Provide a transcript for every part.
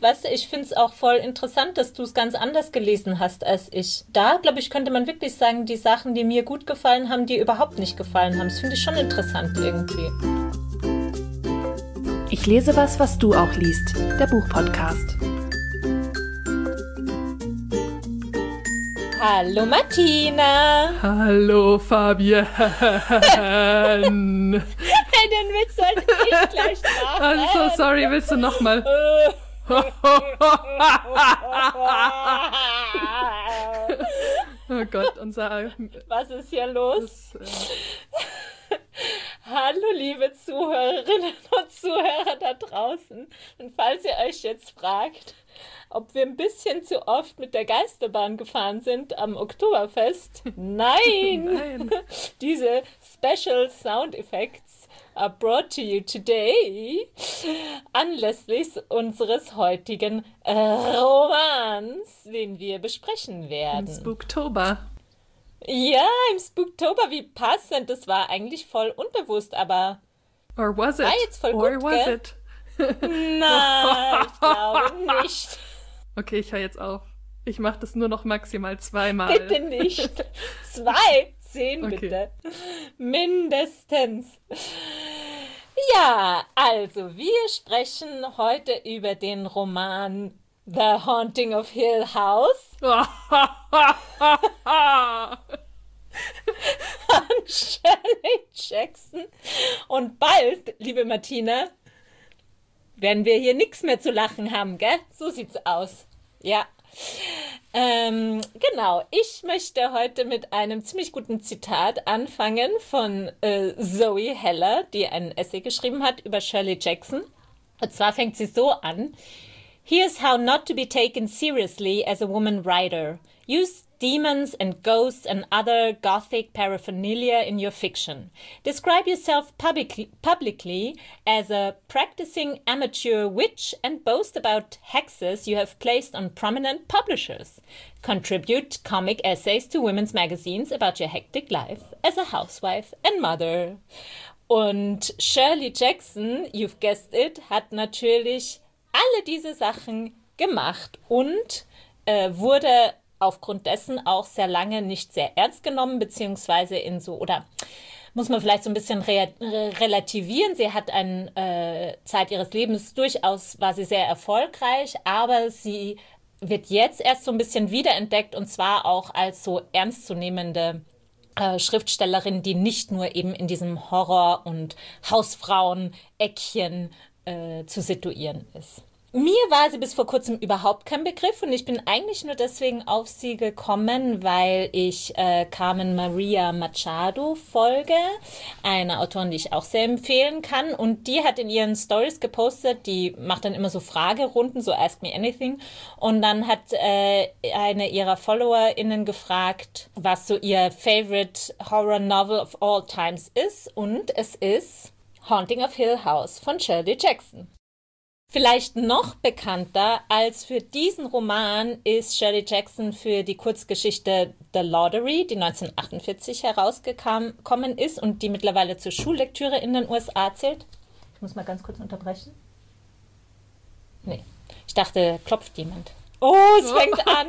Weißt du, ich finde es auch voll interessant, dass du es ganz anders gelesen hast als ich. Da, glaube ich, könnte man wirklich sagen, die Sachen, die mir gut gefallen haben, die überhaupt nicht gefallen haben. Das finde ich schon interessant irgendwie. Ich lese was du auch liest. Der Buchpodcast. Hallo Martina. Hallo Fabian. Hey, den Witz sollte ich gleich machen. I'm so sorry, willst du nochmal? Oh Gott, Was ist hier los? Hallo liebe Zuhörerinnen und Zuhörer da draußen. Und falls ihr euch jetzt fragt, ob wir ein bisschen zu oft mit der Geisterbahn gefahren sind am Oktoberfest, nein! Diese Special Sound Effects are brought to you today anlässlich unseres heutigen Romans, den wir besprechen werden. Im Spooktober. Ja, im Spooktober, wie passend. Das war eigentlich voll unbewusst, aber Or was it? war jetzt voll Or gut, was gell? it? Nein, ich glaube nicht. Okay, ich höre jetzt auf. Ich mache das nur noch maximal 2-mal. Bitte nicht. 10 Okay. bitte. Mindestens. Ja, also wir sprechen heute über den Roman The Haunting of Hill House von Shirley Jackson. Und bald, liebe Martina, werden wir hier nichts mehr zu lachen haben, gell? So sieht's aus. Ja. Genau, ich möchte heute mit einem ziemlich guten Zitat anfangen von Zoe Heller, die ein Essay geschrieben hat über Shirley Jackson. Und zwar fängt sie so an. Here's how not to be taken seriously as a woman writer. Use demons and ghosts and other gothic paraphernalia in your fiction. Describe yourself publicly as a practicing amateur witch and boast about hexes you have placed on prominent publishers. Contribute comic essays to women's magazines about your hectic life as a housewife and mother. Und Shirley Jackson, you've guessed it, hat natürlich alle diese Sachen gemacht und wurde aufgrund dessen auch sehr lange nicht sehr ernst genommen, beziehungsweise oder muss man vielleicht so ein bisschen relativieren. Sie hat eine Zeit ihres Lebens war sie sehr erfolgreich, aber sie wird jetzt erst so ein bisschen wiederentdeckt und zwar auch als so ernstzunehmende Schriftstellerin, die nicht nur eben in diesem Horror- und Hausfrauen-Eckchen zu situieren ist. Mir war sie bis vor kurzem überhaupt kein Begriff und ich bin eigentlich nur deswegen auf sie gekommen, weil ich Carmen Maria Machado folge, eine Autorin, die ich auch sehr empfehlen kann, und die hat in ihren Stories gepostet, die macht dann immer so Fragerunden, so Ask Me Anything, und dann hat eine ihrer FollowerInnen gefragt, was so ihr Favorite Horror Novel of all times ist, und es ist Haunting of Hill House von Shirley Jackson. Vielleicht noch bekannter als für diesen Roman ist Shirley Jackson für die Kurzgeschichte The Lottery, die 1948 herausgekommen ist und die mittlerweile zur Schullektüre in den USA zählt. Ich muss mal ganz kurz unterbrechen. Nee, ich dachte, klopft jemand. Oh, es fängt an.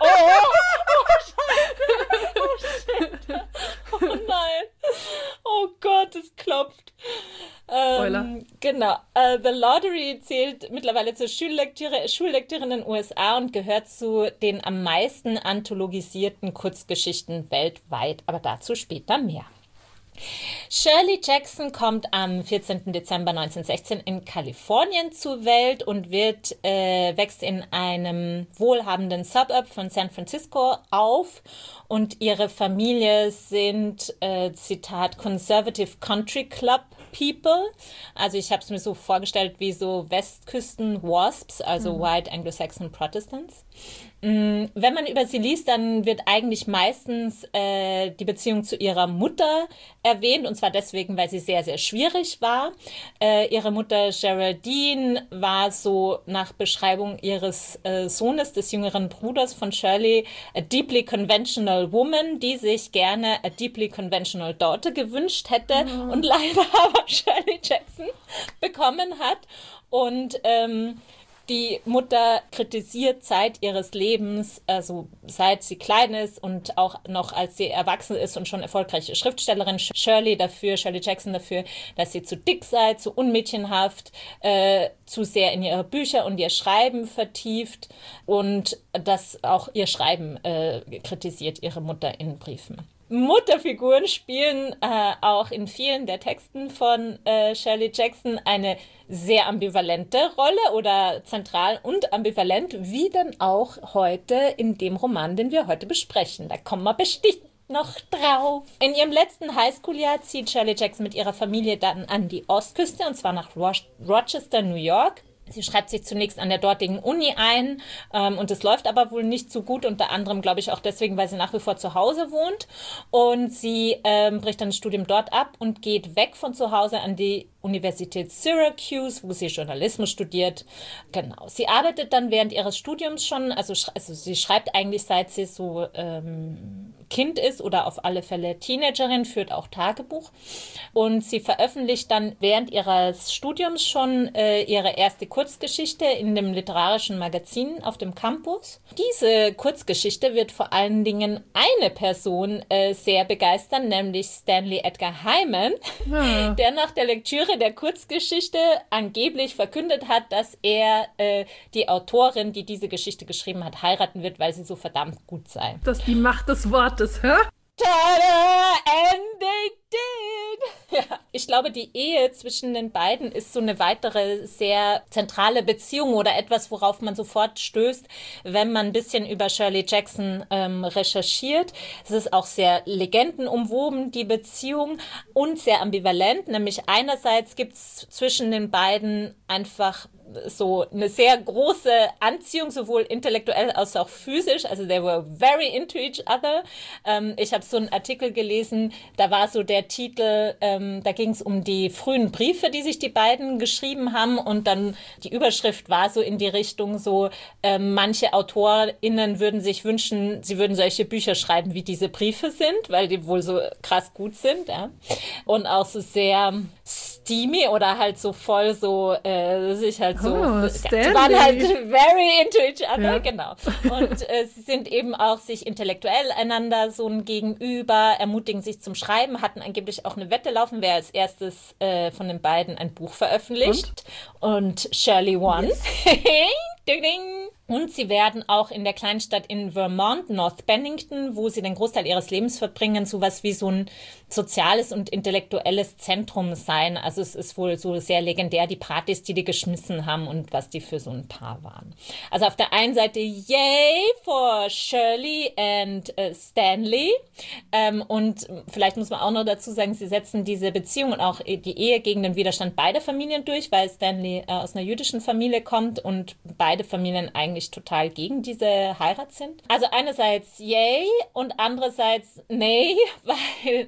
Scheiße. Oh, shit. Oh nein. Oh Gott, es klopft. Spoiler. Genau. The Lottery zählt mittlerweile zur Schullektüre in den USA und gehört zu den am meisten anthologisierten Kurzgeschichten weltweit. Aber dazu später mehr. Shirley Jackson kommt am 14. Dezember 1916 in Kalifornien zur Welt und wächst in einem wohlhabenden Suburb von San Francisco auf. Und ihre Familie sind, Zitat, Conservative Country Club People. Also ich habe es mir so vorgestellt wie so Westküsten-Wasps, also White Anglo-Saxon Protestants. Wenn man über sie liest, dann wird eigentlich meistens die Beziehung zu ihrer Mutter erwähnt, und zwar deswegen, weil sie sehr, sehr schwierig war. Ihre Mutter Geraldine war so nach Beschreibung ihres Sohnes, des jüngeren Bruders von Shirley, a deeply conventional woman, die sich gerne a deeply conventional daughter gewünscht hätte und leider aber Shirley Jackson bekommen hat. Und Die Mutter kritisiert Zeit ihres Lebens, also seit sie klein ist und auch noch als sie erwachsen ist und schon erfolgreiche Schriftstellerin, Shirley Jackson dafür, dass sie zu dick sei, zu unmädchenhaft, zu sehr in ihre Bücher und ihr Schreiben vertieft und dass auch ihr Schreiben kritisiert ihre Mutter in Briefen. Mutterfiguren spielen auch in vielen der Texten von Shirley Jackson eine sehr ambivalente Rolle oder zentral und ambivalent, wie denn auch heute in dem Roman, den wir heute besprechen. Da kommen wir bestimmt noch drauf. In ihrem letzten Highschool-Jahr zieht Shirley Jackson mit ihrer Familie dann an die Ostküste, und zwar nach Rochester, New York. Sie schreibt sich zunächst an der dortigen Uni ein und es läuft aber wohl nicht so gut, unter anderem, glaube ich, auch deswegen, weil sie nach wie vor zu Hause wohnt. Und sie bricht dann das Studium dort ab und geht weg von zu Hause an die Universität Syracuse, wo sie Journalismus studiert. Genau. Sie arbeitet dann während ihres Studiums schon, also sie schreibt eigentlich, seit sie so Kind ist oder auf alle Fälle Teenagerin, führt auch Tagebuch. Und sie veröffentlicht dann während ihres Studiums schon ihre erste Kurzgeschichte in dem literarischen Magazin auf dem Campus. Diese Kurzgeschichte wird vor allen Dingen eine Person sehr begeistern, nämlich Stanley Edgar Hyman, der nach der Lektüre der Kurzgeschichte angeblich verkündet hat, dass er die Autorin, die diese Geschichte geschrieben hat, heiraten wird, weil sie so verdammt gut sei. Das ist die Macht des Wortes, hä? Tada! And they did! Ja, ich glaube, die Ehe zwischen den beiden ist so eine weitere sehr zentrale Beziehung oder etwas, worauf man sofort stößt, wenn man ein bisschen über Shirley Jackson recherchiert. Es ist auch sehr legendenumwoben, die Beziehung, und sehr ambivalent. Nämlich einerseits gibt es zwischen den beiden einfach so eine sehr große Anziehung, sowohl intellektuell als auch physisch. Also they were very into each other. Ich habe so einen Artikel gelesen, da war so der Titel, da ging es um die frühen Briefe, die sich die beiden geschrieben haben, und dann die Überschrift war so in die Richtung so, manche AutorInnen würden sich wünschen, sie würden solche Bücher schreiben, wie diese Briefe sind, weil die wohl so krass gut sind, ja. Und auch so sehr steamy oder halt so voll so, sich halt so, die waren halt very into each other, ja. Genau. Und sie sind eben auch sich intellektuell einander so ein Gegenüber, ermutigen sich zum Schreiben, hatten angeblich auch eine Wette laufen, wer als erstes von den beiden ein Buch veröffentlicht. Und Shirley won. Yes. Ding, ding. Und sie werden auch in der Kleinstadt in Vermont, North Bennington, wo sie den Großteil ihres Lebens verbringen, sowas wie so ein soziales und intellektuelles Zentrum sein. Also es ist wohl so sehr legendär, die Partys, die geschmissen haben und was die für so ein Paar waren. Also auf der einen Seite, yay for Shirley and Stanley. Und vielleicht muss man auch noch dazu sagen, sie setzen diese Beziehung und auch die Ehe gegen den Widerstand beider Familien durch, weil Stanley aus einer jüdischen Familie kommt und beide Familien eigentlich total gegen diese Heirat sind. Also einerseits yay und andererseits nee, weil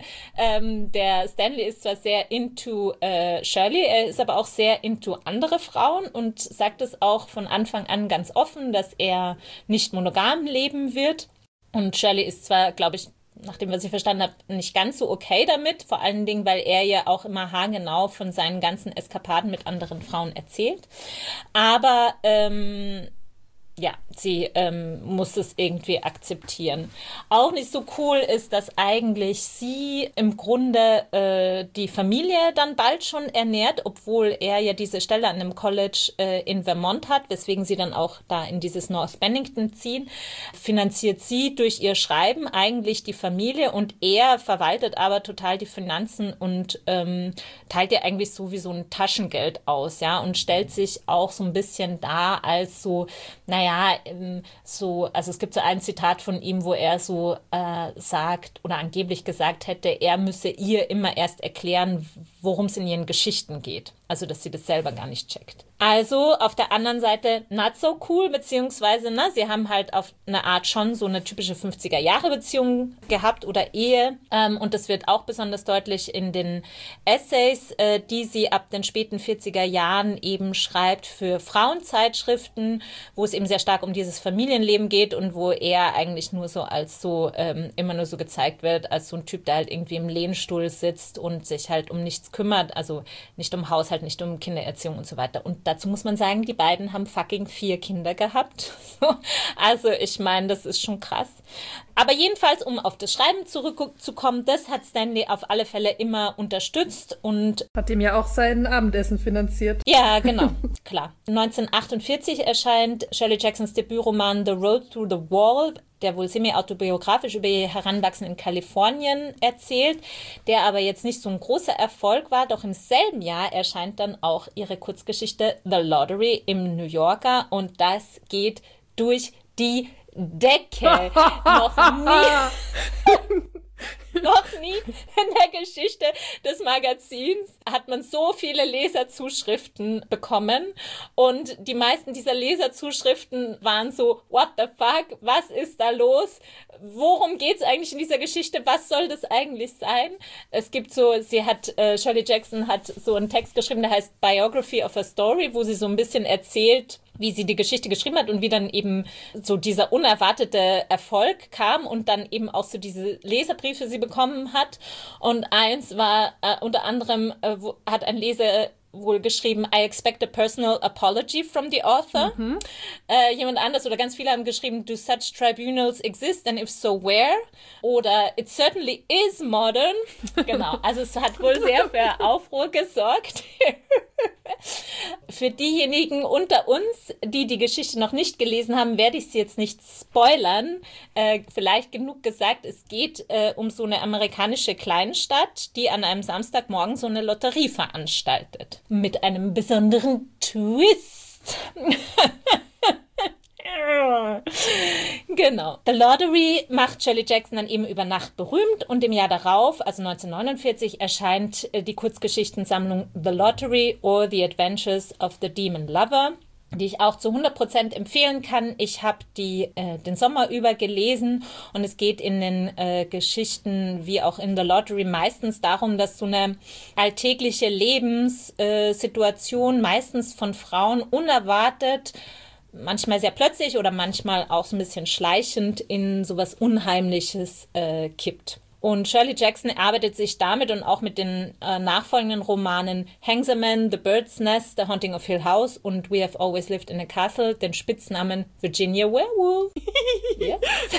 der Stanley ist zwar sehr into Shirley, er ist aber auch sehr into andere Frauen und sagt es auch von Anfang an ganz offen, dass er nicht monogam leben wird. Und Shirley ist zwar, glaube ich, nachdem, was ich verstanden habe, nicht ganz so okay damit, vor allen Dingen, weil er ja auch immer haargenau von seinen ganzen Eskapaden mit anderen Frauen erzählt. Aber ja, sie muss es irgendwie akzeptieren. Auch nicht so cool ist, dass eigentlich sie im Grunde die Familie dann bald schon ernährt, obwohl er ja diese Stelle an einem College in Vermont hat, weswegen sie dann auch da in dieses North Bennington ziehen. Finanziert sie durch ihr Schreiben eigentlich die Familie und er verwaltet aber total die Finanzen und teilt ihr eigentlich so wie so ein Taschengeld aus, ja, und stellt sich auch so ein bisschen dar als so, naja, so, also es gibt so ein Zitat von ihm, wo er so sagt oder angeblich gesagt hätte, er müsse ihr immer erst erklären, worum es in ihren Geschichten geht. Also, dass sie das selber gar nicht checkt. Also, auf der anderen Seite not so cool, beziehungsweise, sie haben halt auf eine Art schon so eine typische 50er-Jahre-Beziehung gehabt oder Ehe. Und das wird auch besonders deutlich in den Essays, die sie ab den späten 40er Jahren eben schreibt für Frauenzeitschriften, wo es eben sehr stark um dieses Familienleben geht und wo er eigentlich nur so als so, immer nur so gezeigt wird, als so ein Typ, der halt irgendwie im Lehnstuhl sitzt und sich halt um nichts kümmert, also nicht um Haushalt, halt nicht um Kindererziehung und so weiter. Und dazu muss man sagen, die beiden haben fucking 4 Kinder gehabt. Also ich meine, das ist schon krass. Aber jedenfalls, um auf das Schreiben zurückzukommen, das hat Stanley auf alle Fälle immer unterstützt und hat ihm ja auch sein Abendessen finanziert. ja, genau, klar. 1948 erscheint Shirley Jacksons Debütroman The Road Through the Wall, der wohl semi-autobiografisch über ihr Heranwachsen in Kalifornien erzählt, der aber jetzt nicht so ein großer Erfolg war. Doch im selben Jahr erscheint dann auch ihre Kurzgeschichte The Lottery im New Yorker und das geht durch die Decke. Noch nie in der Geschichte des Magazins hat man so viele Leserzuschriften bekommen und die meisten dieser Leserzuschriften waren so, what the fuck, was ist da los? Worum geht's eigentlich in dieser Geschichte? Was soll das eigentlich sein? Es gibt so, Shirley Jackson hat so einen Text geschrieben, der heißt Biography of a Story, wo sie so ein bisschen erzählt, wie sie die Geschichte geschrieben hat und wie dann eben so dieser unerwartete Erfolg kam und dann eben auch so diese Leserbriefe sie bekommen hat. Und eins war unter anderem, hat ein Leser wohl geschrieben, I expect a personal apology from the author. Jemand anders oder ganz viele haben geschrieben, do such tribunals exist and if so, where? Oder it certainly is modern. Genau, also es hat wohl sehr für Aufruhr gesorgt. Für diejenigen unter uns, die die Geschichte noch nicht gelesen haben, werde ich sie jetzt nicht spoilern. Vielleicht genug gesagt, es geht um so eine amerikanische Kleinstadt, die an einem Samstagmorgen so eine Lotterie veranstaltet. Mit einem besonderen Twist. Genau. The Lottery macht Shirley Jackson dann eben über Nacht berühmt und im Jahr darauf, also 1949, erscheint die Kurzgeschichtensammlung The Lottery or The Adventures of the Demon Lover, die ich auch zu 100% empfehlen kann. Ich habe die den Sommer über gelesen und es geht in den Geschichten wie auch in The Lottery meistens darum, dass so eine alltägliche Lebenssituation meistens von Frauen unerwartet, manchmal sehr plötzlich oder manchmal auch so ein bisschen schleichend in sowas Unheimliches kippt. Und Shirley Jackson arbeitet sich damit und auch mit den nachfolgenden Romanen Hangsaman, The Bird's Nest, The Haunting of Hill House und We Have Always Lived in a Castle den Spitznamen Virginia Werewolf. Yes.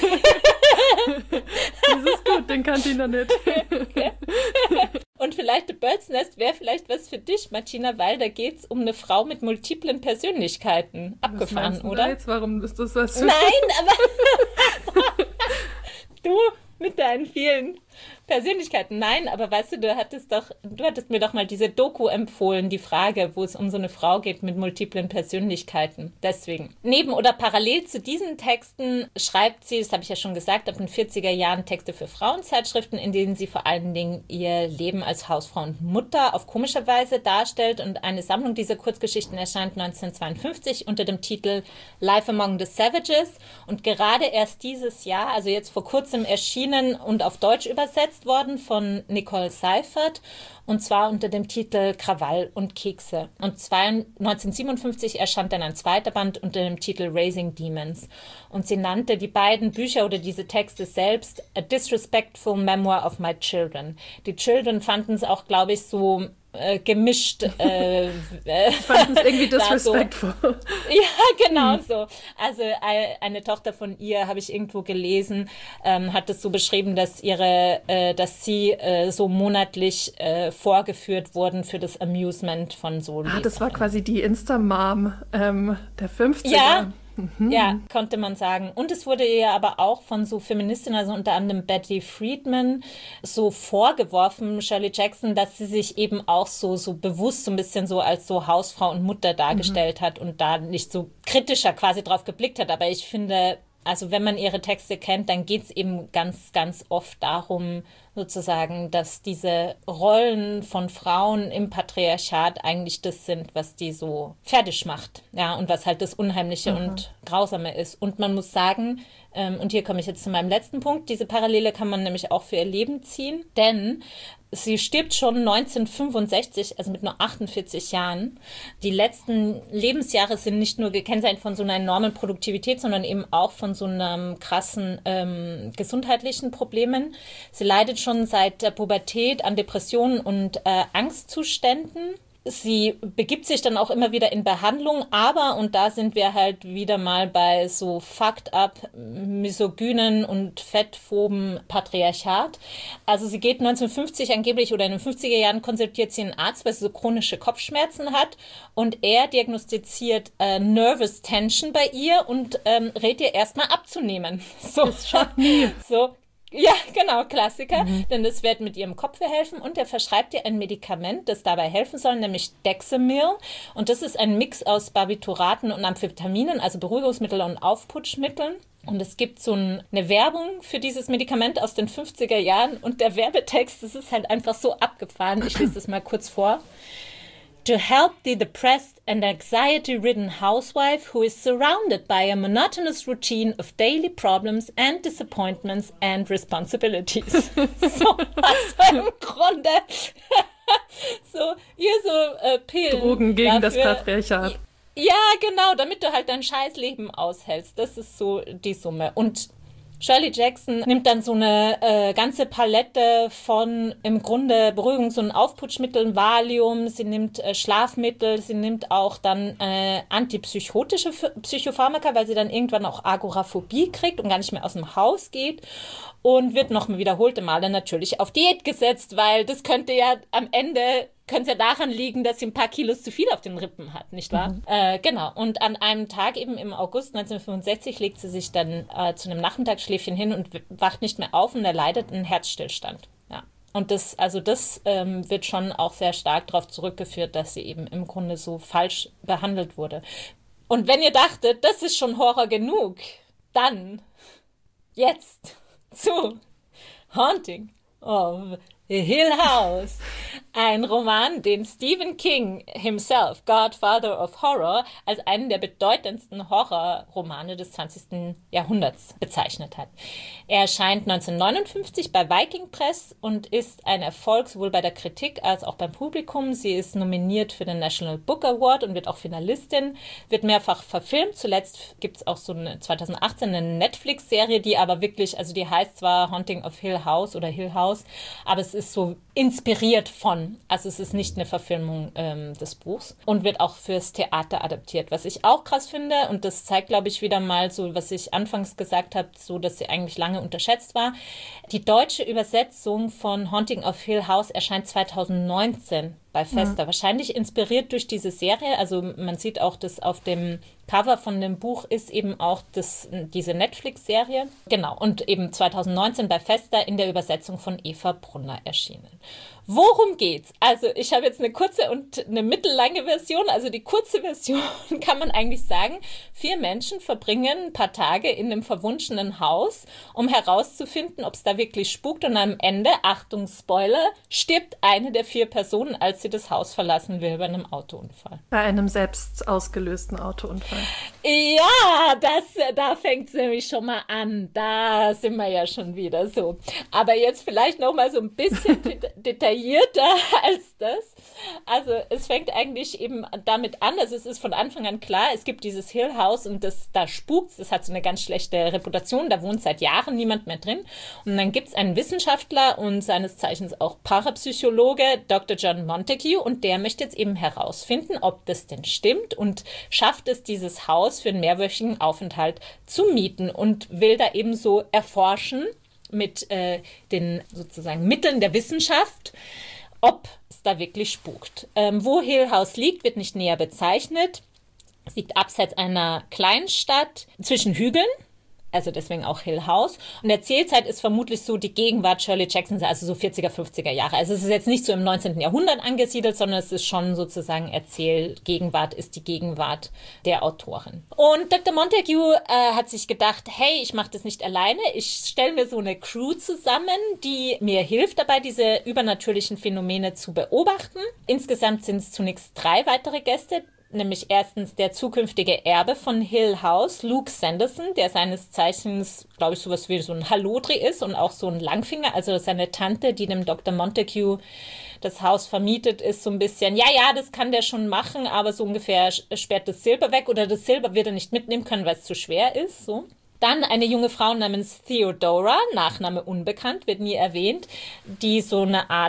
Das ist gut, den kannte ich noch nicht. Okay. Und vielleicht The Bird's Nest wäre vielleicht was für dich, Martina, weil da geht es um eine Frau mit multiplen Persönlichkeiten. Abgefahren, oder? Jetzt? Warum ist das was für... Nein, aber du mit deinen vielen Persönlichkeiten. Nein, aber weißt du, du hattest mir doch mal diese Doku empfohlen, die Frage, wo es um so eine Frau geht mit multiplen Persönlichkeiten. Deswegen. Neben oder parallel zu diesen Texten schreibt sie, das habe ich ja schon gesagt, ab den 40er Jahren Texte für Frauenzeitschriften, in denen sie vor allen Dingen ihr Leben als Hausfrau und Mutter auf komische Weise darstellt. Und eine Sammlung dieser Kurzgeschichten erscheint 1952 unter dem Titel Life Among the Savages. Und gerade erst dieses Jahr, also jetzt vor kurzem erschienen und auf Deutsch übersetzt worden von Nicole Seifert und zwar unter dem Titel Krawall und Kekse. Und 1957 erscheint dann ein zweiter Band unter dem Titel Raising Demons. Und sie nannte die beiden Bücher oder diese Texte selbst A Disrespectful Memoir of My Children. Die Children fanden es auch, glaube ich, so gemischt. Fanden es irgendwie disrespectful. So. Ja, genau so. Also eine Tochter von ihr, habe ich irgendwo gelesen, hat es so beschrieben, dass sie so monatlich vorgeführt wurden für das Amusement von so Lesern. Das war quasi die Insta-Mom der 50er. Ja. Ja, konnte man sagen. Und es wurde ihr aber auch von so Feministinnen, also unter anderem Betty Friedman, so vorgeworfen, Shirley Jackson, dass sie sich eben auch so bewusst so ein bisschen so als so Hausfrau und Mutter dargestellt hat und da nicht so kritischer quasi drauf geblickt hat. Aber ich finde, also wenn man ihre Texte kennt, dann geht es eben ganz, ganz oft darum, sozusagen, dass diese Rollen von Frauen im Patriarchat eigentlich das sind, was die so fertig macht. Ja, und was halt das Unheimliche und Grausame ist. Und man muss sagen, und hier komme ich jetzt zu meinem letzten Punkt, diese Parallele kann man nämlich auch für ihr Leben ziehen, denn sie stirbt schon 1965, also mit nur 48 Jahren. Die letzten Lebensjahre sind nicht nur gekennzeichnet von so einer enormen Produktivität, sondern eben auch von so einem krassen gesundheitlichen Problemen. Sie leidet schon seit der Pubertät an Depressionen und Angstzuständen. sie begibt sich dann auch immer wieder in Behandlung, aber, und da sind wir halt wieder mal bei so fucked up, misogynen und fettphoben Patriarchat. Also sie geht 1950 angeblich oder in den 50er Jahren konsultiert sie einen Arzt, weil sie so chronische Kopfschmerzen hat und er diagnostiziert Nervous Tension bei ihr und rät ihr erstmal abzunehmen. So, so. Ja, genau, Klassiker, denn das wird mit ihrem Kopf helfen und er verschreibt ihr ein Medikament, das dabei helfen soll, nämlich Dexamyl und das ist ein Mix aus Barbituraten und Amphetaminen, also Beruhigungsmittel und Aufputschmitteln. Und es gibt so eine Werbung für dieses Medikament aus den 50er Jahren und der Werbetext, das ist halt einfach so abgefahren. Ich lese das mal kurz vor. To help the depressed and anxiety-ridden housewife who is surrounded by a monotonous routine of daily problems and disappointments and responsibilities. So, also im Grunde so, hier so Pillen. Drogen gegen das Patriarchat. Ja, genau, damit du halt dein Scheißleben aushältst. Das ist so die Summe. Und Shirley Jackson nimmt dann so eine ganze Palette von im Grunde Beruhigungs- und Aufputschmitteln, Valium, sie nimmt Schlafmittel, sie nimmt auch dann antipsychotische Psychopharmaka, weil sie dann irgendwann auch Agoraphobie kriegt und gar nicht mehr aus dem Haus geht und wird noch wiederholte Male natürlich auf Diät gesetzt, weil das könnte ja am Ende könnte es ja daran liegen, dass sie ein paar Kilos zu viel auf den Rippen hat, nicht wahr? Genau. Und an einem Tag eben im August 1965 legt sie sich dann zu einem Nachmittagsschläfchen hin und wacht nicht mehr auf und erleidet einen Herzstillstand. Ja. Und das wird schon auch sehr stark darauf zurückgeführt, dass sie eben im Grunde so falsch behandelt wurde. Und wenn ihr dachtet, das ist schon Horror genug, dann jetzt zu Haunting of Hill House, ein Roman, den Stephen King himself, Godfather of Horror, als einen der bedeutendsten Horrorromane des 20. Jahrhunderts bezeichnet hat. Er erscheint 1959 bei Viking Press und ist ein Erfolg sowohl bei der Kritik als auch beim Publikum. Sie ist nominiert für den National Book Award und wird auch Finalistin, wird mehrfach verfilmt. Zuletzt gibt es auch so eine 2018 eine Netflix-Serie, die aber wirklich, also die heißt zwar Haunting of Hill House oder Hill House, aber es ist so inspiriert von, also es ist nicht eine Verfilmung des Buchs und wird auch fürs Theater adaptiert, was ich auch krass finde und das zeigt, glaube ich, wieder mal so, was ich anfangs gesagt habe, so, dass sie eigentlich lange unterschätzt war. Die deutsche Übersetzung von Haunting of Hill House erscheint 2019 bei Fester, wahrscheinlich inspiriert durch diese Serie, also man sieht auch, dass auf dem Cover von dem Buch ist eben auch diese Netflix-Serie. Genau, und eben 2019 bei Fester in der Übersetzung von Eva Brunner erschienen. Worum geht's? Also ich habe jetzt eine kurze und eine mittellange Version. Also die kurze Version kann man eigentlich sagen, 4 Menschen verbringen ein paar Tage in einem verwunschenen Haus, um herauszufinden, ob es da wirklich spukt. Und am Ende, Achtung, Spoiler, stirbt eine der 4 Personen, als sie das Haus verlassen will bei einem Autounfall. Bei einem selbst ausgelösten Autounfall. Ja, da fängt es nämlich schon mal an. Da sind wir ja schon wieder so. Aber jetzt vielleicht noch mal so ein bisschen detaillierter als das. Also es fängt eigentlich eben damit an, also es ist von Anfang an klar, es gibt dieses Hill House und da spukt's, das hat so eine ganz schlechte Reputation, da wohnt seit Jahren niemand mehr drin. Und dann gibt es einen Wissenschaftler und seines Zeichens auch Parapsychologe, Dr. John Montague, und der möchte jetzt eben herausfinden, ob das denn stimmt und schafft es, dieses Haus für einen mehrwöchigen Aufenthalt zu mieten und will da eben so erforschen mit den sozusagen Mitteln der Wissenschaft, ob es da wirklich spukt. Wo Hill House liegt, wird nicht näher bezeichnet. Es liegt abseits einer Kleinstadt zwischen Hügeln, also deswegen auch Hill House. Und Erzählzeit ist vermutlich so die Gegenwart Shirley Jacksons, also so 40er, 50er Jahre. Also es ist jetzt nicht so im 19. Jahrhundert angesiedelt, sondern es ist schon sozusagen Gegenwart ist die Gegenwart der Autorin. Und Dr. Montague hat sich gedacht, hey, ich mache das nicht alleine, ich stelle mir so eine Crew zusammen, die mir hilft dabei, diese übernatürlichen Phänomene zu beobachten. Insgesamt sind es zunächst 3 weitere Gäste, nämlich erstens der zukünftige Erbe von Hill House, Luke Sanderson, der seines Zeichens, glaube ich, sowas wie so ein Hallodri ist und auch so ein Langfinger, also seine Tante, die dem Dr. Montague das Haus vermietet, ist so ein bisschen, ja, das kann der schon machen, aber so ungefähr sperrt das Silber weg oder das Silber wird er nicht mitnehmen können, weil es zu schwer ist, so. Dann eine junge Frau namens Theodora, Nachname unbekannt, wird nie erwähnt, die so eine Art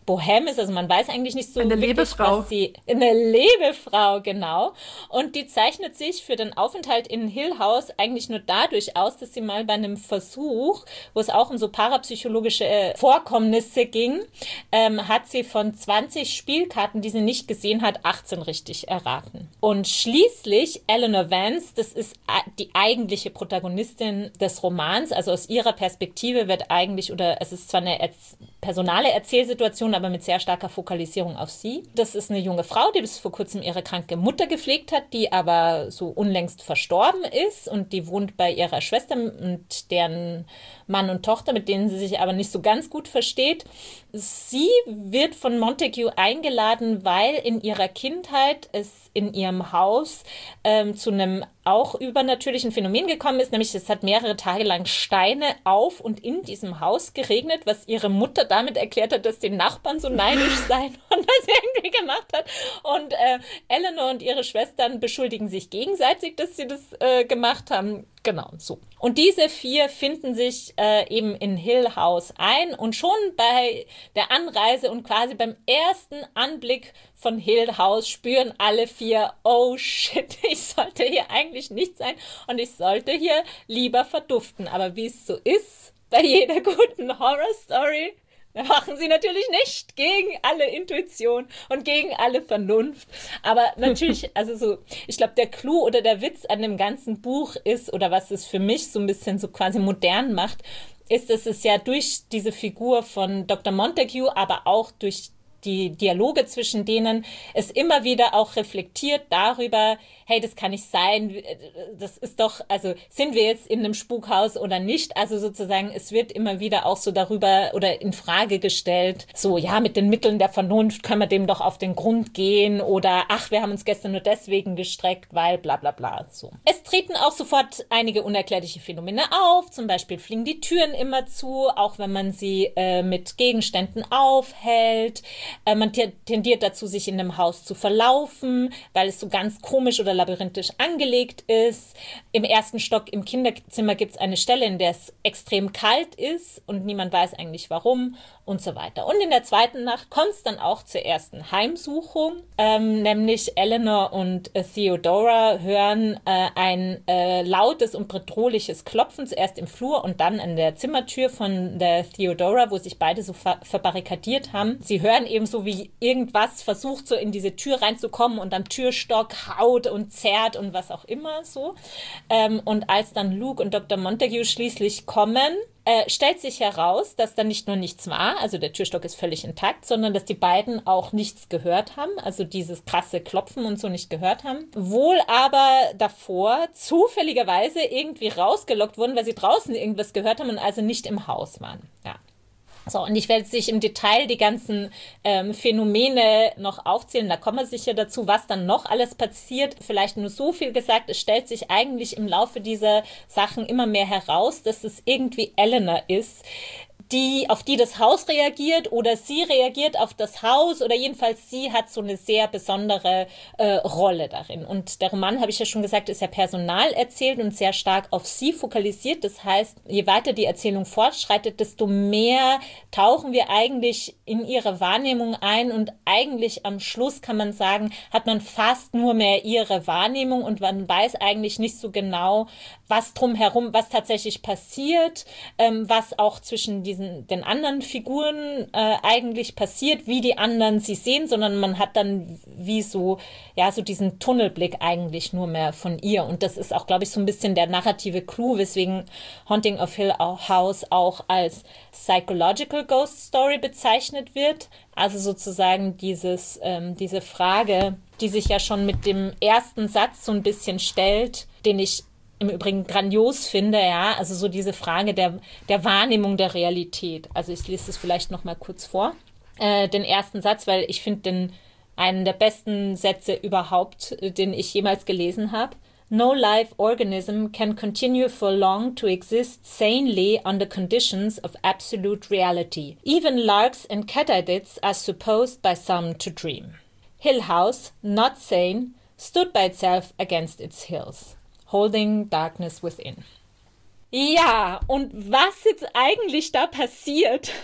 bohem ist, also man weiß eigentlich nicht so eine wirklich, Lebefrau. was sie... Eine Lebefrau, genau. Und die zeichnet sich für den Aufenthalt in Hill House eigentlich nur dadurch aus, dass sie mal bei einem Versuch, wo es auch um so parapsychologische Vorkommnisse ging, hat sie von 20 Spielkarten, die sie nicht gesehen hat, 18 richtig erraten. Und schließlich Eleanor Vance, das ist die eigentliche Protagonistin des Romans, also aus ihrer Perspektive wird eigentlich, oder es ist zwar eine personale Erzählsituation, aber mit sehr starker Fokalisierung auf sie. Das ist eine junge Frau, die bis vor kurzem ihre kranke Mutter gepflegt hat, die aber so unlängst verstorben ist und die wohnt bei ihrer Schwester und deren Mann und Tochter, mit denen sie sich aber nicht so ganz gut versteht. Sie wird von Montague eingeladen, weil in ihrer Kindheit es in ihrem Haus zu einem auch übernatürlichen Phänomen gekommen ist, nämlich es hat mehrere Tage lang Steine auf und in diesem Haus geregnet, was ihre Mutter damit erklärt hat, dass die Nachbarn so neidisch seien und das irgendwie gemacht hat. Und Eleanor und ihre Schwestern beschuldigen sich gegenseitig, dass sie das gemacht haben. Genau, so. Und diese 4 finden sich eben in Hill House ein und schon bei der Anreise und quasi beim ersten Anblick von Hill House spüren alle 4, oh shit, ich sollte hier eigentlich nicht sein und ich sollte hier lieber verduften. Aber wie es so ist, bei jeder guten Horror-Story, machen sie natürlich nicht gegen alle Intuition und gegen alle Vernunft. Aber natürlich, also so, ich glaube, der Clou oder der Witz an dem ganzen Buch ist, oder was es für mich so ein bisschen so quasi modern macht, ist, dass es ja durch diese Figur von Dr. Montague, aber auch durch die Dialoge zwischen denen es immer wieder auch reflektiert darüber, hey, das kann nicht sein, das ist doch, also sind wir jetzt in einem Spukhaus oder nicht? Also sozusagen, es wird immer wieder auch so darüber oder in Frage gestellt, so, ja, mit den Mitteln der Vernunft können wir dem doch auf den Grund gehen oder, ach, wir haben uns gestern nur deswegen gestreckt, weil bla bla bla, so. Es treten auch sofort einige unerklärliche Phänomene auf, zum Beispiel fliegen die Türen immer zu, auch wenn man sie mit Gegenständen aufhält. Man tendiert dazu, sich in einem Haus zu verlaufen, weil es so ganz komisch oder labyrinthisch angelegt ist. Im ersten Stock im Kinderzimmer gibt es eine Stelle, in der es extrem kalt ist und niemand weiß eigentlich warum und so weiter. Und in der zweiten Nacht kommt es dann auch zur ersten Heimsuchung, nämlich Eleanor und Theodora hören ein lautes und bedrohliches Klopfen, zuerst im Flur und dann an der Zimmertür von der Theodora, wo sich beide so verbarrikadiert haben. Sie hören eben so, wie irgendwas versucht, so in diese Tür reinzukommen und am Türstock haut und zerrt und was auch immer so. Und als dann Luke und Dr. Montague schließlich kommen, stellt sich heraus, dass da nicht nur nichts war, also der Türstock ist völlig intakt, sondern dass die beiden auch nichts gehört haben, also dieses krasse Klopfen und so nicht gehört haben. Wohl aber davor zufälligerweise irgendwie rausgelockt wurden, weil sie draußen irgendwas gehört haben und also nicht im Haus waren. Ja. So, und ich werde sich im Detail die ganzen Phänomene noch aufzählen, da kommen wir sicher dazu, was dann noch alles passiert. Vielleicht nur so viel gesagt, es stellt sich eigentlich im Laufe dieser Sachen immer mehr heraus, dass es irgendwie Eleanor ist, auf die das Haus reagiert oder sie reagiert auf das Haus oder jedenfalls sie hat so eine sehr besondere Rolle darin. Und der Roman, habe ich ja schon gesagt, ist ja personal erzählt und sehr stark auf sie fokalisiert. Das heißt, je weiter die Erzählung fortschreitet, desto mehr tauchen wir eigentlich in ihre Wahrnehmung ein und eigentlich am Schluss kann man sagen, hat man fast nur mehr ihre Wahrnehmung und man weiß eigentlich nicht so genau, was drumherum, was tatsächlich passiert, was auch zwischen den anderen Figuren eigentlich passiert, wie die anderen sie sehen, sondern man hat dann wie so, ja, so diesen Tunnelblick eigentlich nur mehr von ihr. Und das ist auch, glaube ich, so ein bisschen der narrative Clou, weswegen Haunting of Hill House auch als Psychological Ghost Story bezeichnet wird. Also sozusagen diese Frage, die sich ja schon mit dem ersten Satz so ein bisschen stellt, den ich im Übrigen grandios finde, ja, also so diese Frage der Wahrnehmung der Realität. Also ich lese es vielleicht noch mal kurz vor, den ersten Satz, weil ich finde einen der besten Sätze überhaupt, den ich jemals gelesen habe. No live organism can continue for long to exist sanely under conditions of absolute reality. Even larks and katydids are supposed by some to dream. Hill House, not sane, stood by itself against its hills, holding darkness within. Ja, und was jetzt eigentlich da passiert,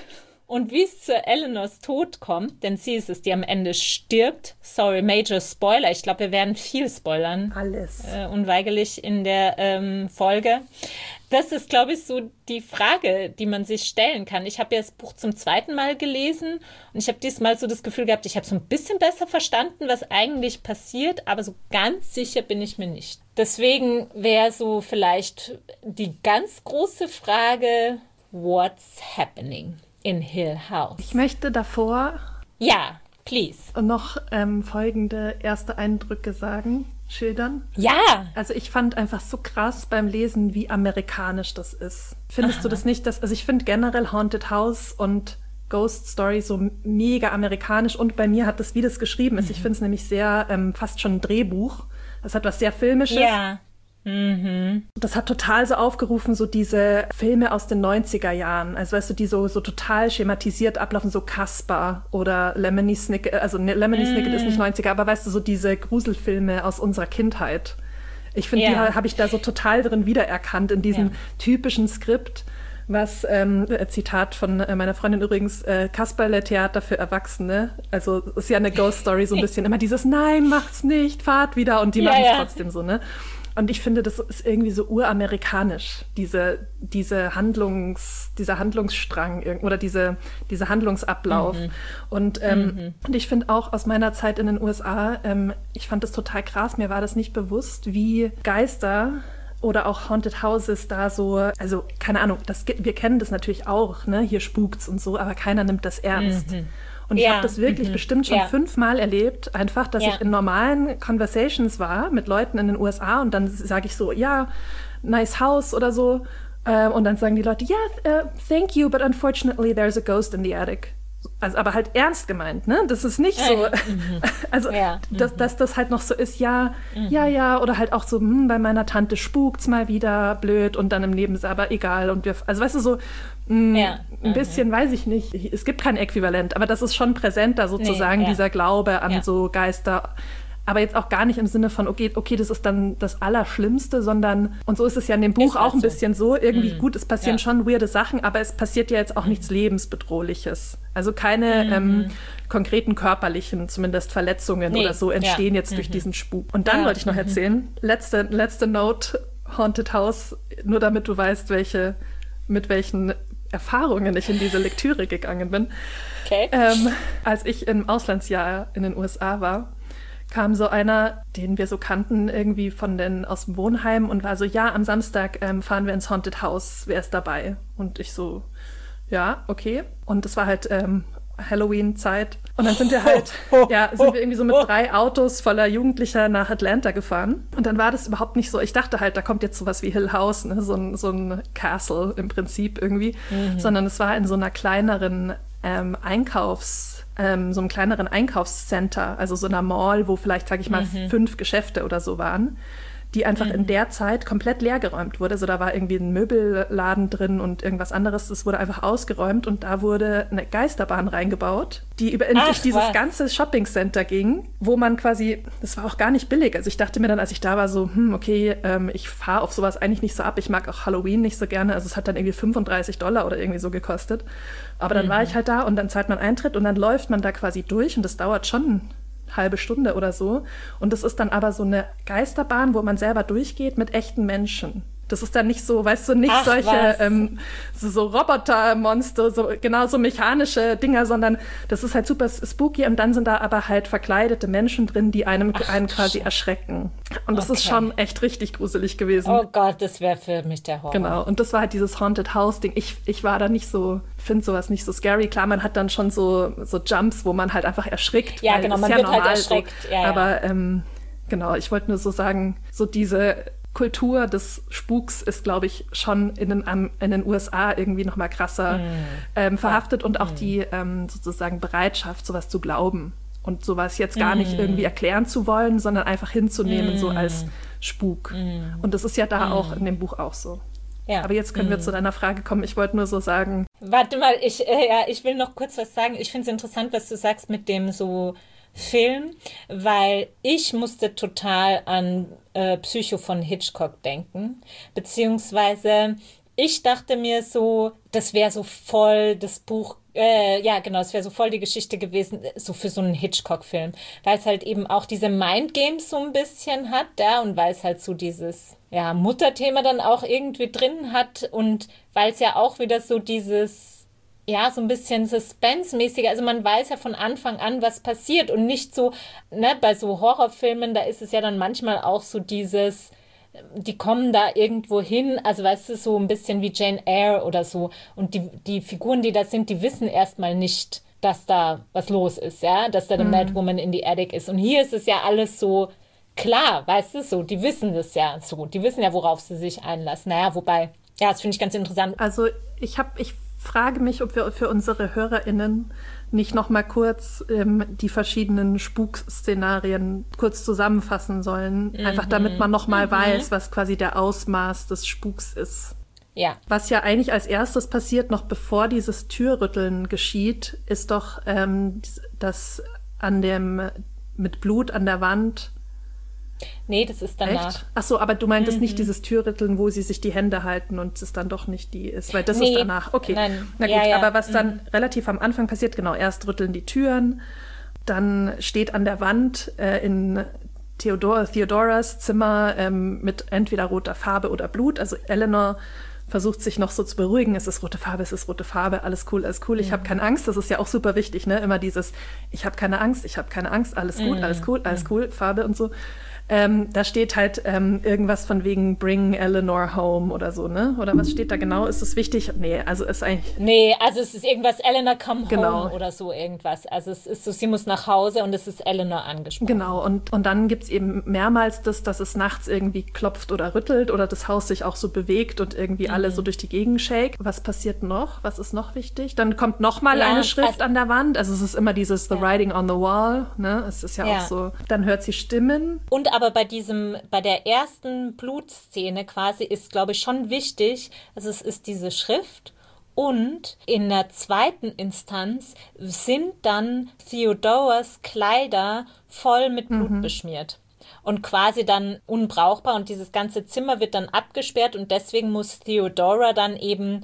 Und wie es zu Eleanors Tod kommt, denn sie ist es, die am Ende stirbt. Sorry, Major Spoiler. Ich glaube, wir werden viel spoilern. Alles. Unweigerlich in der Folge. Das ist, glaube ich, so die Frage, die man sich stellen kann. Ich habe ja das Buch zum zweiten Mal gelesen und ich habe diesmal so das Gefühl gehabt, ich habe so ein bisschen besser verstanden, was eigentlich passiert, aber so ganz sicher bin ich mir nicht. Deswegen wäre so vielleicht die ganz große Frage, what's happening in Hill House? Ich möchte davor Ja, please. noch folgende erste Eindrücke schildern. Ja! Also ich fand einfach so krass beim Lesen, wie amerikanisch das ist. Findest du das nicht? Also ich finde generell Haunted House und Ghost Story so mega amerikanisch und bei mir hat das, wie das geschrieben ist, ich finde es nämlich sehr fast schon ein Drehbuch. Das hat was sehr Filmisches. Ja. Das hat total so aufgerufen, so diese Filme aus den 90er Jahren. Also weißt du, die so total schematisiert ablaufen, so Casper oder Lemony Snicket. Also Lemony Snicket ist nicht 90er, aber weißt du, so diese Gruselfilme aus unserer Kindheit. Ich finde, die habe ich da so total drin wiedererkannt in diesem typischen Skript, was, Zitat von meiner Freundin übrigens, Kasperle Theater für Erwachsene. Also ist ja eine Ghost Story so ein bisschen immer dieses Nein, macht's nicht, fahrt wieder und die machen es trotzdem so, ne? Und ich finde, das ist irgendwie so uramerikanisch, dieser Handlungsstrang oder dieser Handlungsablauf. Und ich finde auch aus meiner Zeit in den USA, ich fand das total krass, mir war das nicht bewusst, wie Geister oder auch Haunted Houses da so, also keine Ahnung, wir kennen das natürlich auch, ne? Hier spukt's und so, aber keiner nimmt das ernst. Und ich habe das wirklich bestimmt schon 5-mal erlebt, einfach, dass ich in normalen Conversations war mit Leuten in den USA und dann sage ich so, ja, nice house oder so. Und dann sagen die Leute, thank you, but unfortunately there's a ghost in the attic. Also aber halt ernst gemeint, ne? Das ist nicht so, also dass das halt noch so ist, ja, oder halt auch so, bei meiner Tante spukt's mal wieder, blöd, und dann im Nebensatz, aber egal. Und also weißt du, so ein bisschen, weiß ich nicht, es gibt kein Äquivalent, aber das ist schon präsenter sozusagen, dieser Glaube an so Geister. Aber jetzt auch gar nicht im Sinne von, okay, das ist dann das Allerschlimmste, sondern, und so ist es ja in dem Buch auch ein bisschen so, irgendwie gut, es passieren schon weirde Sachen, aber es passiert ja jetzt auch nichts Lebensbedrohliches. Also keine konkreten körperlichen, zumindest Verletzungen oder so entstehen jetzt durch diesen Spuk. Und dann wollte ich noch erzählen, letzte Note, Haunted House, nur damit du weißt, mit welchen Erfahrungen ich in diese Lektüre gegangen bin. Okay. Als ich im Auslandsjahr in den USA war, kam so einer, den wir so kannten, irgendwie aus dem Wohnheim und war so, ja, am Samstag fahren wir ins Haunted House, wer ist dabei? Und ich so, ja, okay. Und es war halt Halloween-Zeit. Und dann sind wir halt, sind wir irgendwie so mit 3 Autos voller Jugendlicher nach Atlanta gefahren. Und dann war das überhaupt nicht so, ich dachte halt, da kommt jetzt sowas wie Hill House, ne? so ein Castle im Prinzip irgendwie, sondern es war in so einer kleineren so einem kleineren Einkaufscenter, also so einer Mall, wo vielleicht, sag ich mal, 5 Geschäfte oder so waren, die einfach in der Zeit komplett leergeräumt wurde. Also da war irgendwie ein Möbelladen drin und irgendwas anderes. Das wurde einfach ausgeräumt und da wurde eine Geisterbahn reingebaut, die durch dieses ganze Shoppingcenter ging, wo man quasi, das war auch gar nicht billig. Also ich dachte mir dann, als ich da war, so, ich fahre auf sowas eigentlich nicht so ab. Ich mag auch Halloween nicht so gerne. Also es hat dann irgendwie $35 oder irgendwie so gekostet. Aber dann war ich halt da und dann zahlt man Eintritt und dann läuft man da quasi durch und das dauert schon halbe Stunde oder so. Und das ist dann aber so eine Geisterbahn, wo man selber durchgeht mit echten Menschen. Das ist dann nicht so, weißt du, nicht solche so Robotermonster, so genau so mechanische Dinger, sondern das ist halt super spooky und dann sind da aber halt verkleidete Menschen drin, die einen quasi erschrecken. Und das ist schon echt richtig gruselig gewesen. Oh Gott, das wäre für mich der Horror. Genau, und das war halt dieses Haunted House-Ding. Ich war da nicht so, finde sowas nicht so scary. Klar, man hat dann schon so Jumps, wo man halt einfach erschrickt. Ja, genau, man wird halt erschreckt. So. Ja, aber genau, ich wollte nur so sagen, so diese Kultur des Spuks ist, glaube ich, schon in den USA irgendwie noch mal krasser verhaftet und auch die sozusagen Bereitschaft, sowas zu glauben und sowas jetzt gar nicht irgendwie erklären zu wollen, sondern einfach hinzunehmen, so als Spuk. Und das ist ja da auch in dem Buch auch so. Ja. Aber jetzt können wir zu deiner Frage kommen. Ich wollte nur so sagen. Warte mal, ich will noch kurz was sagen. Ich finde es interessant, was du sagst mit dem so Film, weil ich musste total an Psycho von Hitchcock denken, beziehungsweise ich dachte mir so, das wäre so voll das Buch Ja, genau, es wäre so voll die Geschichte gewesen, so für so einen Hitchcock-Film, weil es halt eben auch diese Mindgames so ein bisschen hat, ja, und weil es halt so dieses, ja, Mutterthema dann auch irgendwie drin hat und weil es ja auch wieder so dieses, ja, so ein bisschen Suspense-mäßig, also man weiß ja von Anfang an, was passiert und nicht so, ne, bei so Horrorfilmen, da ist es ja dann manchmal auch so dieses, die kommen da irgendwo hin, also weißt du, so ein bisschen wie Jane Eyre oder so. Und die Figuren, die da sind, die wissen erstmal nicht, dass da was los ist, ja, dass da eine Mad Woman in die Attic ist. Und hier ist es ja alles so klar, weißt du, so, die wissen das ja so, die wissen ja, worauf sie sich einlassen. Naja, wobei, ja, das finde ich ganz interessant. Also ich frage mich, ob wir für unsere HörerInnen nicht noch mal kurz die verschiedenen Spukszenarien kurz zusammenfassen sollen. Einfach damit man noch mal weiß, was quasi der Ausmaß des Spuks ist. Ja. Was ja eigentlich als erstes passiert, noch bevor dieses Türrütteln geschieht, ist doch, dass mit Blut an der Wand. Nee, das ist danach. Echt? Ach so, aber du meintest nicht dieses Türrütteln, wo sie sich die Hände halten und es dann doch nicht die ist, weil das ist danach. Okay, nein. Na gut, Ja, ja. aber was dann relativ am Anfang passiert, genau, erst rütteln die Türen, dann steht an der Wand in Theodoras Zimmer mit entweder roter Farbe oder Blut, also Eleanor versucht sich noch so zu beruhigen, es ist rote Farbe, alles cool, ich habe keine Angst, das ist ja auch super wichtig, ne? Immer dieses, ich habe keine Angst, alles gut, alles cool, Farbe und so. Da steht halt irgendwas von wegen Bring Eleanor home oder so, ne? Oder was steht da genau? Ist das wichtig? Nee, also ist eigentlich... Nee, also es ist irgendwas, Eleanor come Genau. home oder so irgendwas. Also es ist so, sie muss nach Hause und es ist Eleanor angesprochen. Genau, und dann gibt's eben mehrmals das, dass es nachts irgendwie klopft oder rüttelt oder das Haus sich auch so bewegt und irgendwie alle so durch die Gegend shake. Was passiert noch? Was ist noch wichtig? Dann kommt noch mal eine Schrift an der Wand. Also es ist immer dieses The Writing on the Wall, ne? Es ist ja auch so. Dann hört sie Stimmen. Und aber bei der ersten Blutszene quasi ist, glaube ich, schon wichtig, also es ist diese Schrift und in der zweiten Instanz sind dann Theodoras Kleider voll mit Blut beschmiert und quasi dann unbrauchbar und dieses ganze Zimmer wird dann abgesperrt und deswegen muss Theodora dann eben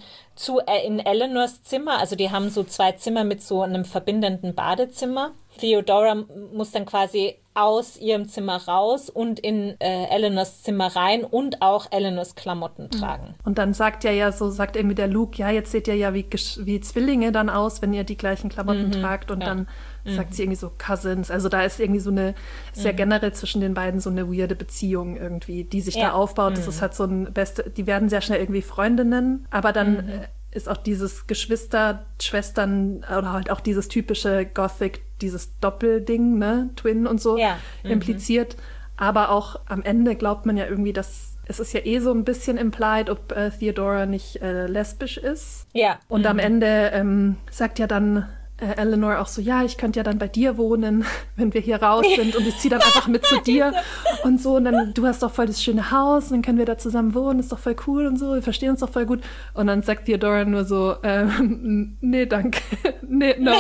in Eleanors Zimmer, also die haben so 2 Zimmer mit so einem verbindenden Badezimmer. Theodora muss dann quasi aus ihrem Zimmer raus und in Eleanors Zimmer rein und auch Eleanors Klamotten tragen. Und dann sagt irgendwie der Luke, ja, jetzt seht ihr ja wie Zwillinge dann aus, wenn ihr die gleichen Klamotten tragt. Und dann sagt sie irgendwie so Cousins. Also da ist irgendwie so ist ja generell zwischen den beiden so eine weirde Beziehung irgendwie, die sich da aufbaut. Das ist halt so die werden sehr schnell irgendwie Freundinnen, aber dann ist auch dieses Geschwister, Schwestern oder halt auch dieses typische Gothic, dieses Doppelding, ne, Twin und so impliziert. Aber auch am Ende glaubt man ja irgendwie, dass es ist ja so ein bisschen implied, ob Theodora nicht lesbisch ist. Ja. Und am Ende sagt ja dann Eleanor auch so, ja, ich könnte ja dann bei dir wohnen, wenn wir hier raus sind und ich ziehe dann einfach mit zu dir und so und dann, du hast doch voll das schöne Haus und dann können wir da zusammen wohnen, ist doch voll cool und so, wir verstehen uns doch voll gut und dann sagt Theodora nur so, nee, danke, nee, no.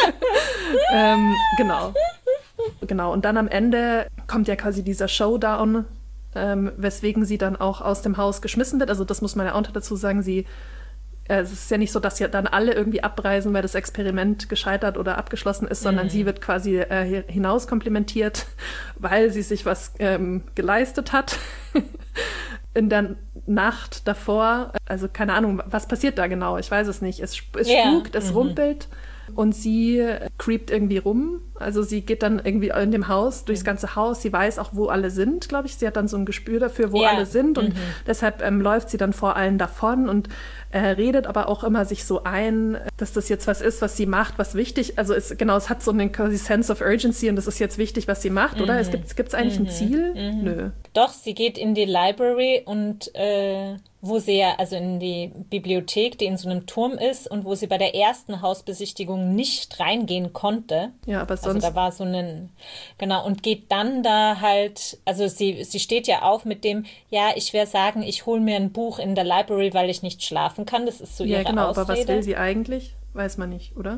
Genau, und dann am Ende kommt ja quasi dieser Showdown, weswegen sie dann auch aus dem Haus geschmissen wird, also das muss man ja auch dazu sagen, es ist ja nicht so, dass ja dann alle irgendwie abreisen, weil das Experiment gescheitert oder abgeschlossen ist, sondern sie wird quasi hinauskomplimentiert, weil sie sich was geleistet hat in der Nacht davor. Also keine Ahnung, was passiert da genau? Ich weiß es nicht. Es spukt, es rumpelt und sie creept irgendwie rum. Also sie geht dann irgendwie in dem Haus, durchs ganze Haus. Sie weiß auch, wo alle sind, glaube ich. Sie hat dann so ein Gespür dafür, wo alle sind. Und deshalb läuft sie dann vor allen davon und redet aber auch immer sich so ein, dass das jetzt was ist, was sie macht, was wichtig, also es hat so einen quasi Sense of Urgency und das ist jetzt wichtig, was sie macht, oder? Gibt's eigentlich ein Ziel? Nö. Doch, sie geht in die Library und wo sie ja, also in die Bibliothek, die in so einem Turm ist und wo sie bei der ersten Hausbesichtigung nicht reingehen konnte. Ja, aber sonst... Also da war so und geht dann da halt, also sie steht ja auf mit dem, ja, ich werde sagen, ich hole mir ein Buch in der Library, weil ich nicht schlafen kann. Das ist so ihre Ausrede. Aber was will sie eigentlich? Weiß man nicht, oder?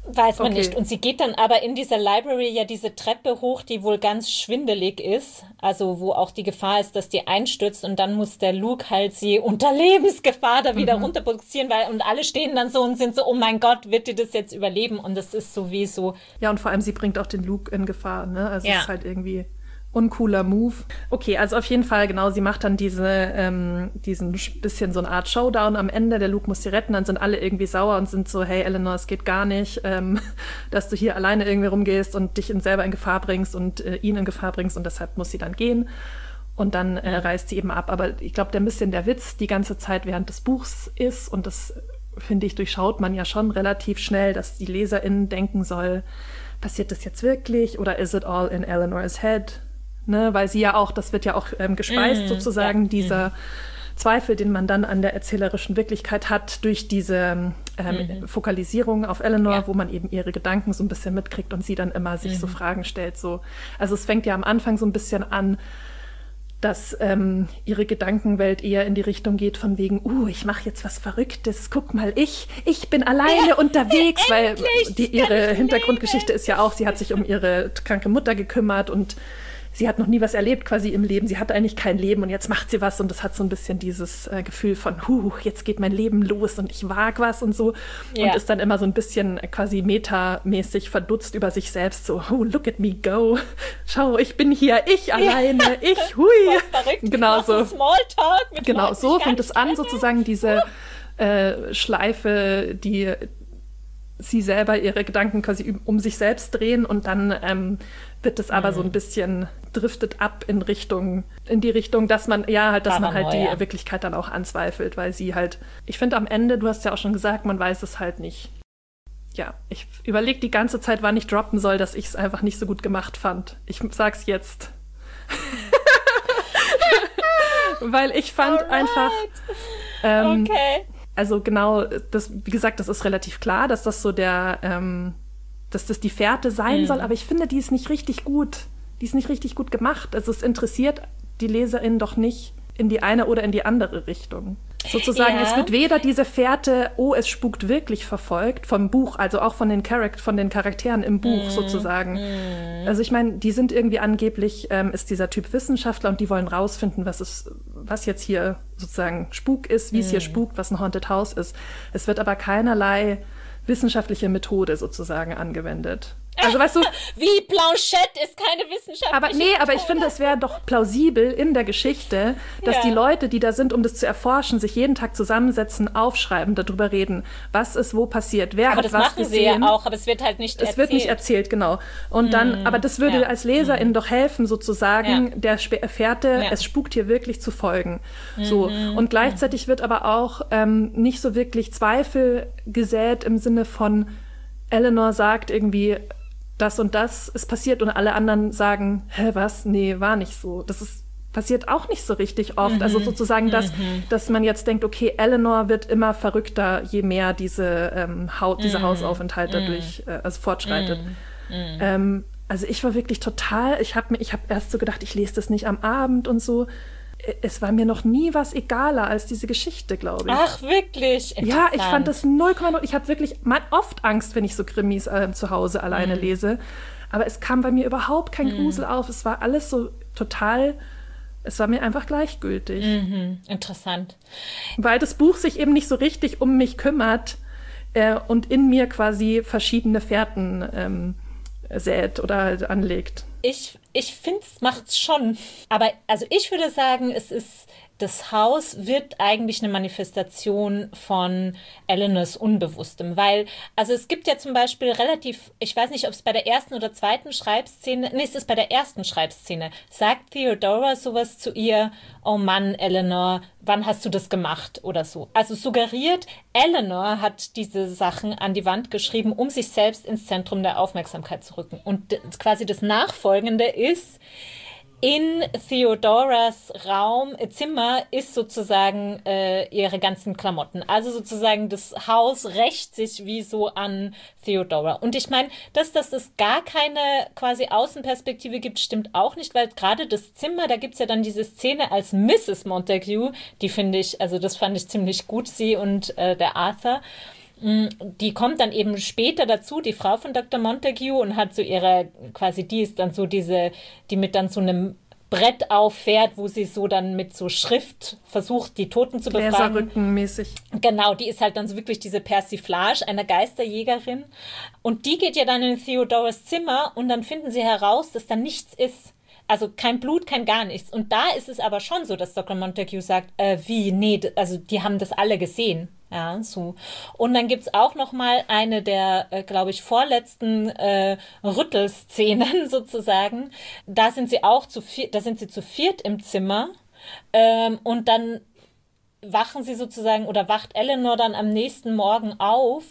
Weiß man Okay. nicht. Und sie geht dann aber in dieser Library ja diese Treppe hoch, die wohl ganz schwindelig ist. Also wo auch die Gefahr ist, dass die einstürzt. Und dann muss der Luke halt sie unter Lebensgefahr da wieder runterbuxieren, und alle stehen dann so und sind so, oh mein Gott, wird die das jetzt überleben? Und das ist sowieso. Ja, und vor allem, sie bringt auch den Luke in Gefahr, ne? Also es Ja. ist halt irgendwie uncooler Move. Okay, also auf jeden Fall, genau, sie macht dann diesen bisschen so eine Art Showdown am Ende. Der Luke muss sie retten, dann sind alle irgendwie sauer und sind so, hey Eleanor, es geht gar nicht, dass du hier alleine irgendwie rumgehst und dich selber in Gefahr bringst und ihn in Gefahr bringst, und deshalb muss sie dann gehen. Und dann reist sie eben ab. Aber ich glaube, der Witz die ganze Zeit während des Buchs ist, und das, finde ich, durchschaut man ja schon relativ schnell, dass die LeserInnen denken soll, passiert das jetzt wirklich oder is it all in Eleanor's head? Ne? Weil sie ja auch, das wird ja auch gespeist sozusagen, dieser Zweifel, den man dann an der erzählerischen Wirklichkeit hat, durch diese Fokalisierung auf Eleanor, wo man eben ihre Gedanken so ein bisschen mitkriegt und sie dann immer sich so Fragen stellt. So. Also es fängt ja am Anfang so ein bisschen an, dass ihre Gedankenwelt eher in die Richtung geht von wegen, ich mache jetzt was Verrücktes, guck mal, ich bin alleine unterwegs, weil ihre Hintergrundgeschichte ist ja auch, sie hat sich um ihre kranke Mutter gekümmert und sie hat noch nie was erlebt quasi im Leben, sie hatte eigentlich kein Leben und jetzt macht sie was, und das hat so ein bisschen dieses Gefühl von, jetzt geht mein Leben los und ich wag was und so, und ist dann immer so ein bisschen quasi metamäßig verdutzt über sich selbst, so, look at me go, schau, ich bin hier, ich alleine, ich, hui. Verrückt. Genau so. Smalltalk mit Genau, Leuten, so die fängt gar es nicht an, kennen. sozusagen diese Schleife, die sie selber ihre Gedanken quasi um sich selbst drehen, und dann wird es aber so ein bisschen driftet ab in die Richtung, dass man halt Paranoia. die Wirklichkeit dann auch anzweifelt, weil sie halt, ich finde am Ende, du hast ja auch schon gesagt, man weiß es halt nicht. Ja, ich überlege die ganze Zeit, wann ich droppen soll, dass ich es einfach nicht so gut gemacht fand. Ich sag's jetzt. Weil ich fand einfach, Okay. also genau, wie gesagt, das ist relativ klar, dass das so dass das die Fährte sein soll, aber ich finde, die ist nicht richtig gut. Die ist nicht richtig gut gemacht. Also es interessiert die LeserInnen doch nicht in die eine oder in die andere Richtung. Sozusagen, Ja. es wird weder diese Fährte, es spukt wirklich, verfolgt vom Buch, also auch von den Charakteren im Buch sozusagen. Also ich meine, die sind irgendwie angeblich, ist dieser Typ Wissenschaftler, und die wollen rausfinden, was jetzt hier sozusagen Spuk ist, wie es hier spukt, was ein Haunted House ist. Es wird aber keinerlei wissenschaftliche Methode sozusagen angewendet. Also weißt du, Wie Blanchette ist keine wissenschaftliche aber ich Methode. finde, es wäre doch plausibel in der Geschichte, dass Ja. die Leute, die da sind, um das zu erforschen, sich jeden Tag zusammensetzen, aufschreiben, darüber reden, was ist wo passiert, wer Aber hat das was machen sie ja gesehen. auch, aber es wird halt nicht Es erzählt. wird nicht erzählt, genau. Und dann, aber das würde ja. als Leserin doch helfen, sozusagen, Ja. der Fährte, Ja. es spukt hier wirklich zu folgen. So. Und gleichzeitig wird aber auch nicht so wirklich Zweifel gesät im Sinne von, Eleanor sagt irgendwie, das und das ist passiert, und alle anderen sagen, was? Nee, war nicht so. Passiert auch nicht so richtig oft. Also sozusagen, dass man jetzt denkt, okay, Eleanor wird immer verrückter, je mehr dieser Hausaufenthalt dadurch fortschreitet. Also ich war wirklich total, ich habe erst so gedacht, ich lese das nicht am Abend und so. Es war mir noch nie was egaler als diese Geschichte, glaube ich. Ach, wirklich? Ja, ich fand Interessant. das 0,0. Ich habe wirklich oft Angst, wenn ich so Krimis zu Hause alleine lese. Aber es kam bei mir überhaupt kein Grusel auf. Es war alles so total, es war mir einfach gleichgültig. Interessant. Weil das Buch sich eben nicht so richtig um mich kümmert und in mir quasi verschiedene Fährten sät oder halt anlegt. Ich finde, es macht's schon. Aber also ich würde sagen, das Haus wird eigentlich eine Manifestation von Eleanors Unbewusstem, weil, also es gibt ja zum Beispiel ich weiß nicht, ob es bei der ersten oder zweiten Schreibszene, nee, es ist bei der ersten Schreibszene, sagt Theodora sowas zu ihr, oh Mann, Eleanor, wann hast du das gemacht oder so. Also suggeriert, Eleanor hat diese Sachen an die Wand geschrieben, um sich selbst ins Zentrum der Aufmerksamkeit zu rücken. Und quasi das Nachfolgende ist, in Theodoras Zimmer ist sozusagen ihre ganzen Klamotten. Also sozusagen das Haus rächt sich wie so an Theodora. Und ich meine, dass es gar keine quasi Außenperspektive gibt, stimmt auch nicht, weil gerade das Zimmer, da gibt's ja dann diese Szene als Mrs. Montague, die finde ich, also das fand ich ziemlich gut, sie und der Arthur. Die kommt dann eben später dazu, die Frau von Dr. Montague, und hat so quasi die ist dann so die mit dann so einem Brett auffährt, wo sie so dann mit so Schrift versucht, die Toten zu befragen. Gläserrückenmäßig. Genau, die ist halt dann so wirklich diese Persiflage einer Geisterjägerin. Und die geht ja dann in Theodoras Zimmer und dann finden sie heraus, dass da nichts ist. Also kein Blut, kein gar nichts. Und da ist es aber schon so, dass Dr. Montague sagt, wie, nee, also die haben das alle gesehen. Ja, so. Und dann gibt's auch noch mal eine der, glaube ich, vorletzten Rüttelszenen sozusagen. Da sind sie zu viert im Zimmer. Und dann wachen sie sozusagen, oder wacht Eleanor dann am nächsten Morgen auf,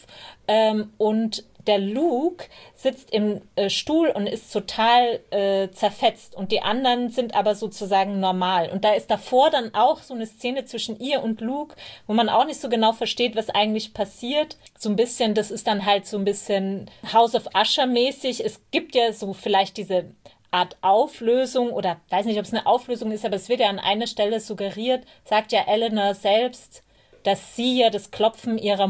und der Luke sitzt im Stuhl und ist total zerfetzt und die anderen sind aber sozusagen normal. Und da ist davor dann auch so eine Szene zwischen ihr und Luke, wo man auch nicht so genau versteht, was eigentlich passiert. So ein bisschen, das ist dann halt so ein bisschen House of Usher mäßig. Es gibt ja so vielleicht diese Art Auflösung, oder weiß nicht, ob es eine Auflösung ist, aber es wird ja an einer Stelle suggeriert, sagt ja Eleanor selbst, dass sie ja das Klopfen ihrer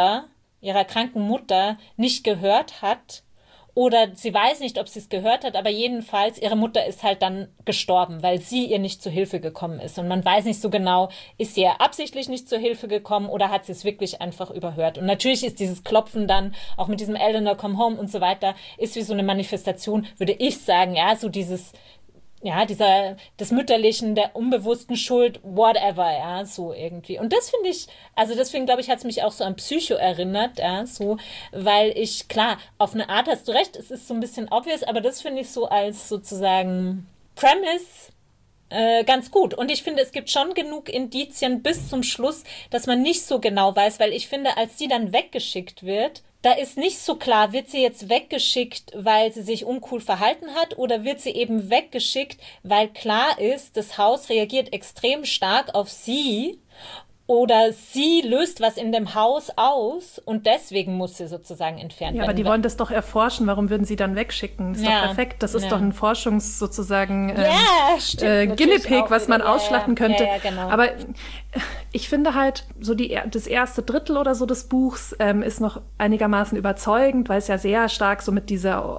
kranken Mutter, nicht gehört hat. Oder sie weiß nicht, ob sie es gehört hat, aber jedenfalls, ihre Mutter ist halt dann gestorben, weil sie ihr nicht zu Hilfe gekommen ist. Und man weiß nicht so genau, ist sie ihr absichtlich nicht zu Hilfe gekommen oder hat sie es wirklich einfach überhört. Und natürlich ist dieses Klopfen dann, auch mit diesem Eleanor, come home und so weiter, ist wie so eine Manifestation, würde ich sagen, ja, so dieses, ja, des Mütterlichen, der unbewussten Schuld, whatever, ja, so irgendwie. Und das finde ich, also deswegen glaube ich, hat es mich auch so an Psycho erinnert, ja, so, weil ich, klar, auf eine Art hast du recht, es ist so ein bisschen obvious, aber das finde ich so als sozusagen Premise ganz gut. Und ich finde, es gibt schon genug Indizien bis zum Schluss, dass man nicht so genau weiß, weil ich finde, als sie dann weggeschickt wird, da ist nicht so klar, wird sie jetzt weggeschickt, weil sie sich uncool verhalten hat, oder wird sie eben weggeschickt, weil klar ist, das Haus reagiert extrem stark auf sie, oder sie löst was in dem Haus aus und deswegen muss sie sozusagen entfernt werden. Ja, aber die wollen das doch erforschen. Warum würden sie dann wegschicken? Das ist doch perfekt. Das ist doch ein Forschungs sozusagen Guinea Pig, was man ausschlachten könnte. Ja, genau. Aber ich finde halt, so das erste Drittel oder so des Buchs ist noch einigermaßen überzeugend, weil es ja sehr stark so mit diese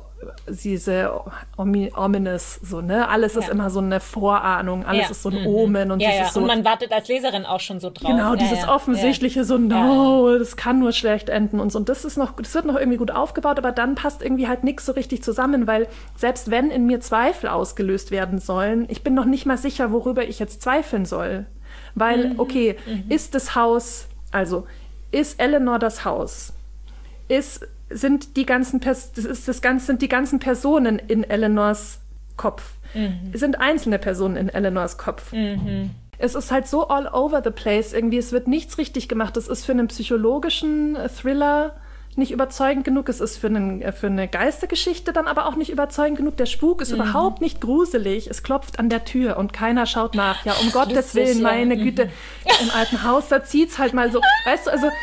ominous, so, ne? Alles ist immer so eine Vorahnung, alles ist so ein Omen und ja. So, und man wartet als Leserin auch schon so drauf. Genau, dieses offensichtliche so, no, das kann nur schlecht enden und so. Und das wird noch irgendwie gut aufgebaut, aber dann passt irgendwie halt nichts so richtig zusammen, weil selbst wenn in mir Zweifel ausgelöst werden sollen, ich bin noch nicht mal sicher, worüber ich jetzt zweifeln soll. Weil, ist das Haus, also ist Eleanor das Haus? Sind die ganzen Personen in Eleanors Kopf? Sind einzelne Personen in Eleanors Kopf? Es ist halt so all over the place irgendwie. Es wird nichts richtig gemacht. Es ist für einen psychologischen Thriller nicht überzeugend genug. Es ist für eine Geistergeschichte dann aber auch nicht überzeugend genug. Der Spuk ist überhaupt nicht gruselig. Es klopft an der Tür und keiner schaut nach. Ja, um Gottes Willen, meine Güte, im alten Haus, da zieht's halt mal so. Weißt du, also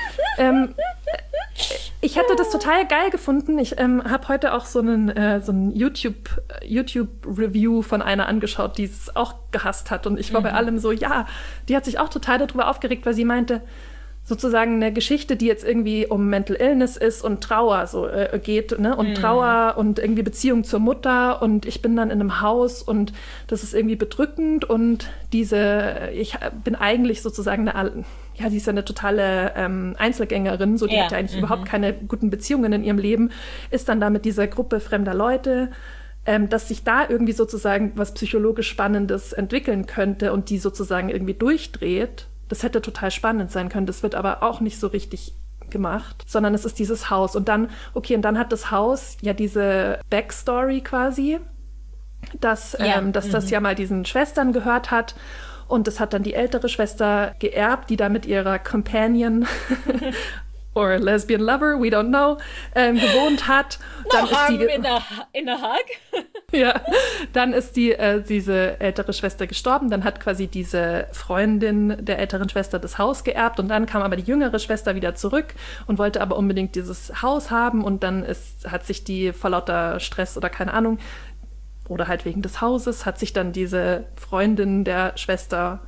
ich hätte das total geil gefunden. Ich habe heute auch so einen YouTube-Review von einer angeschaut, die es auch gehasst hat. Und ich war bei allem so, ja, die hat sich auch total darüber aufgeregt, weil sie meinte, sozusagen eine Geschichte, die jetzt irgendwie um Mental Illness ist und Trauer so geht, ne? Und Trauer und irgendwie Beziehung zur Mutter und ich bin dann in einem Haus und das ist irgendwie bedrückend und ich bin eigentlich sozusagen sie ist ja eine totale Einzelgängerin, so die hat ja eigentlich überhaupt keine guten Beziehungen in ihrem Leben, ist dann da mit dieser Gruppe fremder Leute, dass sich da irgendwie sozusagen was psychologisch Spannendes entwickeln könnte und die sozusagen irgendwie durchdreht. Das hätte total spannend sein können. Das wird aber auch nicht so richtig gemacht, sondern es ist dieses Haus. Und dann hat das Haus ja diese Backstory quasi, dass das ja mal diesen Schwestern gehört hat. Und das hat dann die ältere Schwester geerbt, die da mit ihrer Companion or lesbian lover, we don't know, gewohnt hat. Dann ist die in a hug. Ja, dann ist diese ältere Schwester gestorben. Dann hat quasi diese Freundin der älteren Schwester das Haus geerbt und dann kam aber die jüngere Schwester wieder zurück und wollte aber unbedingt dieses Haus haben und dann hat sich die vor lauter Stress oder keine Ahnung oder halt wegen des Hauses hat sich dann diese Freundin der Schwester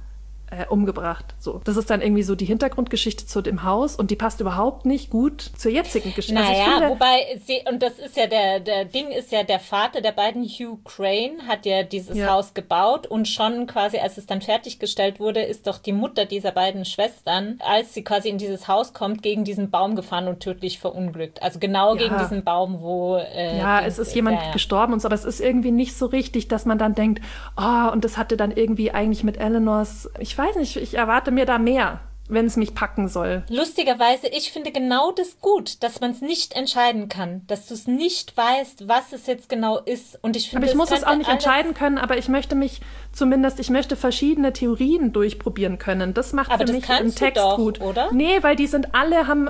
umgebracht. So. Das ist dann irgendwie so die Hintergrundgeschichte zu dem Haus und die passt überhaupt nicht gut zur jetzigen Geschichte. Naja, wobei und das ist ja der Ding ist ja, der Vater der beiden, Hugh Crane, hat ja dieses Haus gebaut und schon quasi, als es dann fertiggestellt wurde, ist doch die Mutter dieser beiden Schwestern, als sie quasi in dieses Haus kommt, gegen diesen Baum gefahren und tödlich verunglückt. Also genau gegen diesen Baum, wo es ist jemand gestorben und so, aber es ist irgendwie nicht so richtig, dass man dann denkt, oh, und das hatte dann irgendwie eigentlich mit Eleanors, ich weiß nicht, ich erwarte mir da mehr, wenn es mich packen soll. Lustigerweise, ich finde genau das gut, dass man es nicht entscheiden kann, dass du es nicht weißt, was es jetzt genau ist. Und ich finde, aber ich muss es auch nicht entscheiden können, aber ich möchte verschiedene Theorien durchprobieren können. Das macht für mich im Text gut. Oder? Nee, weil die sind alle, haben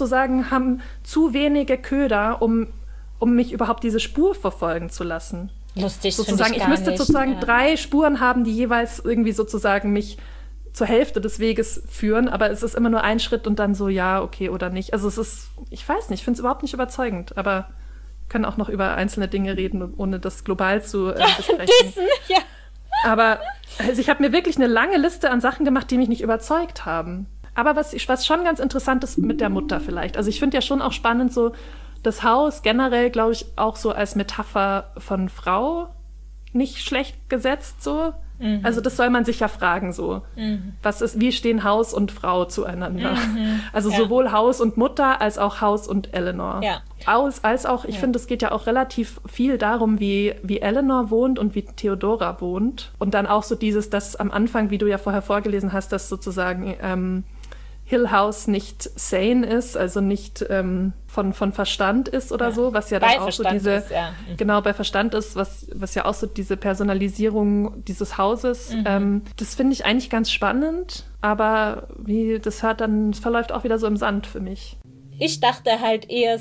zu wenige Köder, um mich überhaupt diese Spur verfolgen zu lassen. Lustig, sozusagen, ich müsste sozusagen 3 Spuren haben, die jeweils irgendwie sozusagen mich zur Hälfte des Weges führen, aber es ist immer nur ein Schritt und dann so, ja, okay oder nicht. Also es ist, ich weiß nicht, ich finde es überhaupt nicht überzeugend, aber wir können auch noch über einzelne Dinge reden, ohne das global zu besprechen. Ja. Aber also ich habe mir wirklich eine lange Liste an Sachen gemacht, die mich nicht überzeugt haben. Aber was schon ganz interessant ist mit der Mutter vielleicht. Also ich finde ja schon auch spannend, so das Haus generell, glaube ich, auch so als Metapher von Frau nicht schlecht gesetzt, so. Mhm. Also das soll man sich ja fragen, so. Mhm. Wie stehen Haus und Frau zueinander? Mhm. Also sowohl Haus und Mutter als auch Haus und Eleanor. Ja. Als auch, ich finde, es geht ja auch relativ viel darum, wie Eleanor wohnt und wie Theodora wohnt. Und dann auch so dass am Anfang, wie du ja vorher vorgelesen hast, dass sozusagen Hill House nicht sane ist, also nicht von Verstand ist oder so, was ja dann auch so diese, genau, bei Verstand ist, was ja auch so diese Personalisierung dieses Hauses, das finde ich eigentlich ganz spannend, aber das verläuft auch wieder so im Sand für mich. Ich dachte halt eher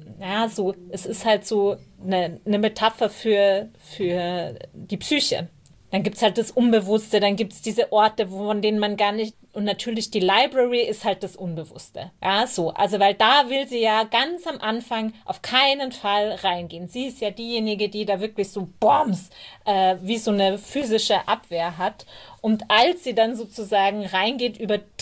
es ist halt so eine Metapher für die Psyche. Dann gibt's halt das Unbewusste, dann gibt's diese Orte, von denen man gar nicht, und natürlich die Library ist halt das Unbewusste. Ja, so. Also, weil da will sie ja ganz am Anfang auf keinen Fall reingehen. Sie ist ja diejenige, die da wirklich so Bombs, wie so eine physische Abwehr hat. Und als sie dann sozusagen reingeht,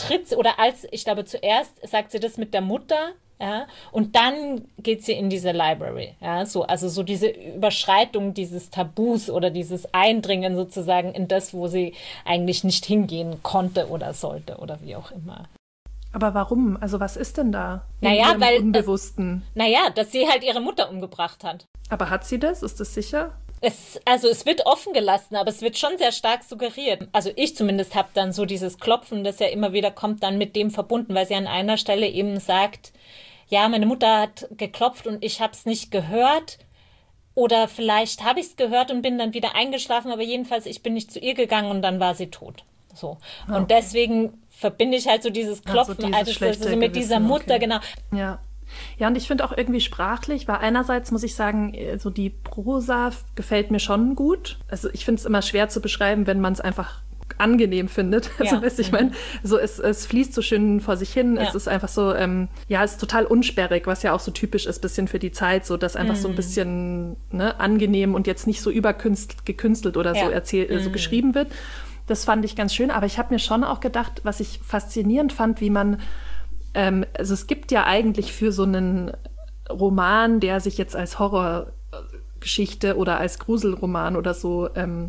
ich glaube zuerst sagt sie das mit der Mutter, ja, und dann geht sie in diese Library, ja, so, also so diese Überschreitung dieses Tabus oder dieses Eindringen sozusagen in das, wo sie eigentlich nicht hingehen konnte oder sollte oder wie auch immer. Aber warum? Also was ist denn da? Weil Unbewussten. Dass sie halt ihre Mutter umgebracht hat. Aber hat sie das? Ist das sicher? Es wird offen gelassen, aber es wird schon sehr stark suggeriert. Also ich zumindest habe dann so dieses Klopfen, das ja immer wieder kommt, dann mit dem verbunden, weil sie an einer Stelle eben sagt, ja, meine Mutter hat geklopft und ich habe es nicht gehört. Oder vielleicht habe ich es gehört und bin dann wieder eingeschlafen, aber jedenfalls, ich bin nicht zu ihr gegangen und dann war sie tot. So. Okay. Und deswegen verbinde ich halt so dieses Klopfen also mit dieser Mutter, genau. Ja. Ja, und ich finde auch irgendwie sprachlich, weil einerseits muss ich sagen, so die Prosa gefällt mir schon gut. Also ich finde es immer schwer zu beschreiben, wenn man es einfach angenehm findet. Also, weißt du, ich meine, so es fließt so schön vor sich hin. Ja. Es ist einfach so, es ist total unsperrig, was ja auch so typisch ist, bisschen für die Zeit, so dass einfach so ein bisschen angenehm und jetzt nicht so gekünstelt oder so so geschrieben wird. Das fand ich ganz schön, aber ich habe mir schon auch gedacht, was ich faszinierend fand, wie man, also es gibt ja eigentlich für so einen Roman, der sich jetzt als Horrorgeschichte oder als Gruselroman oder so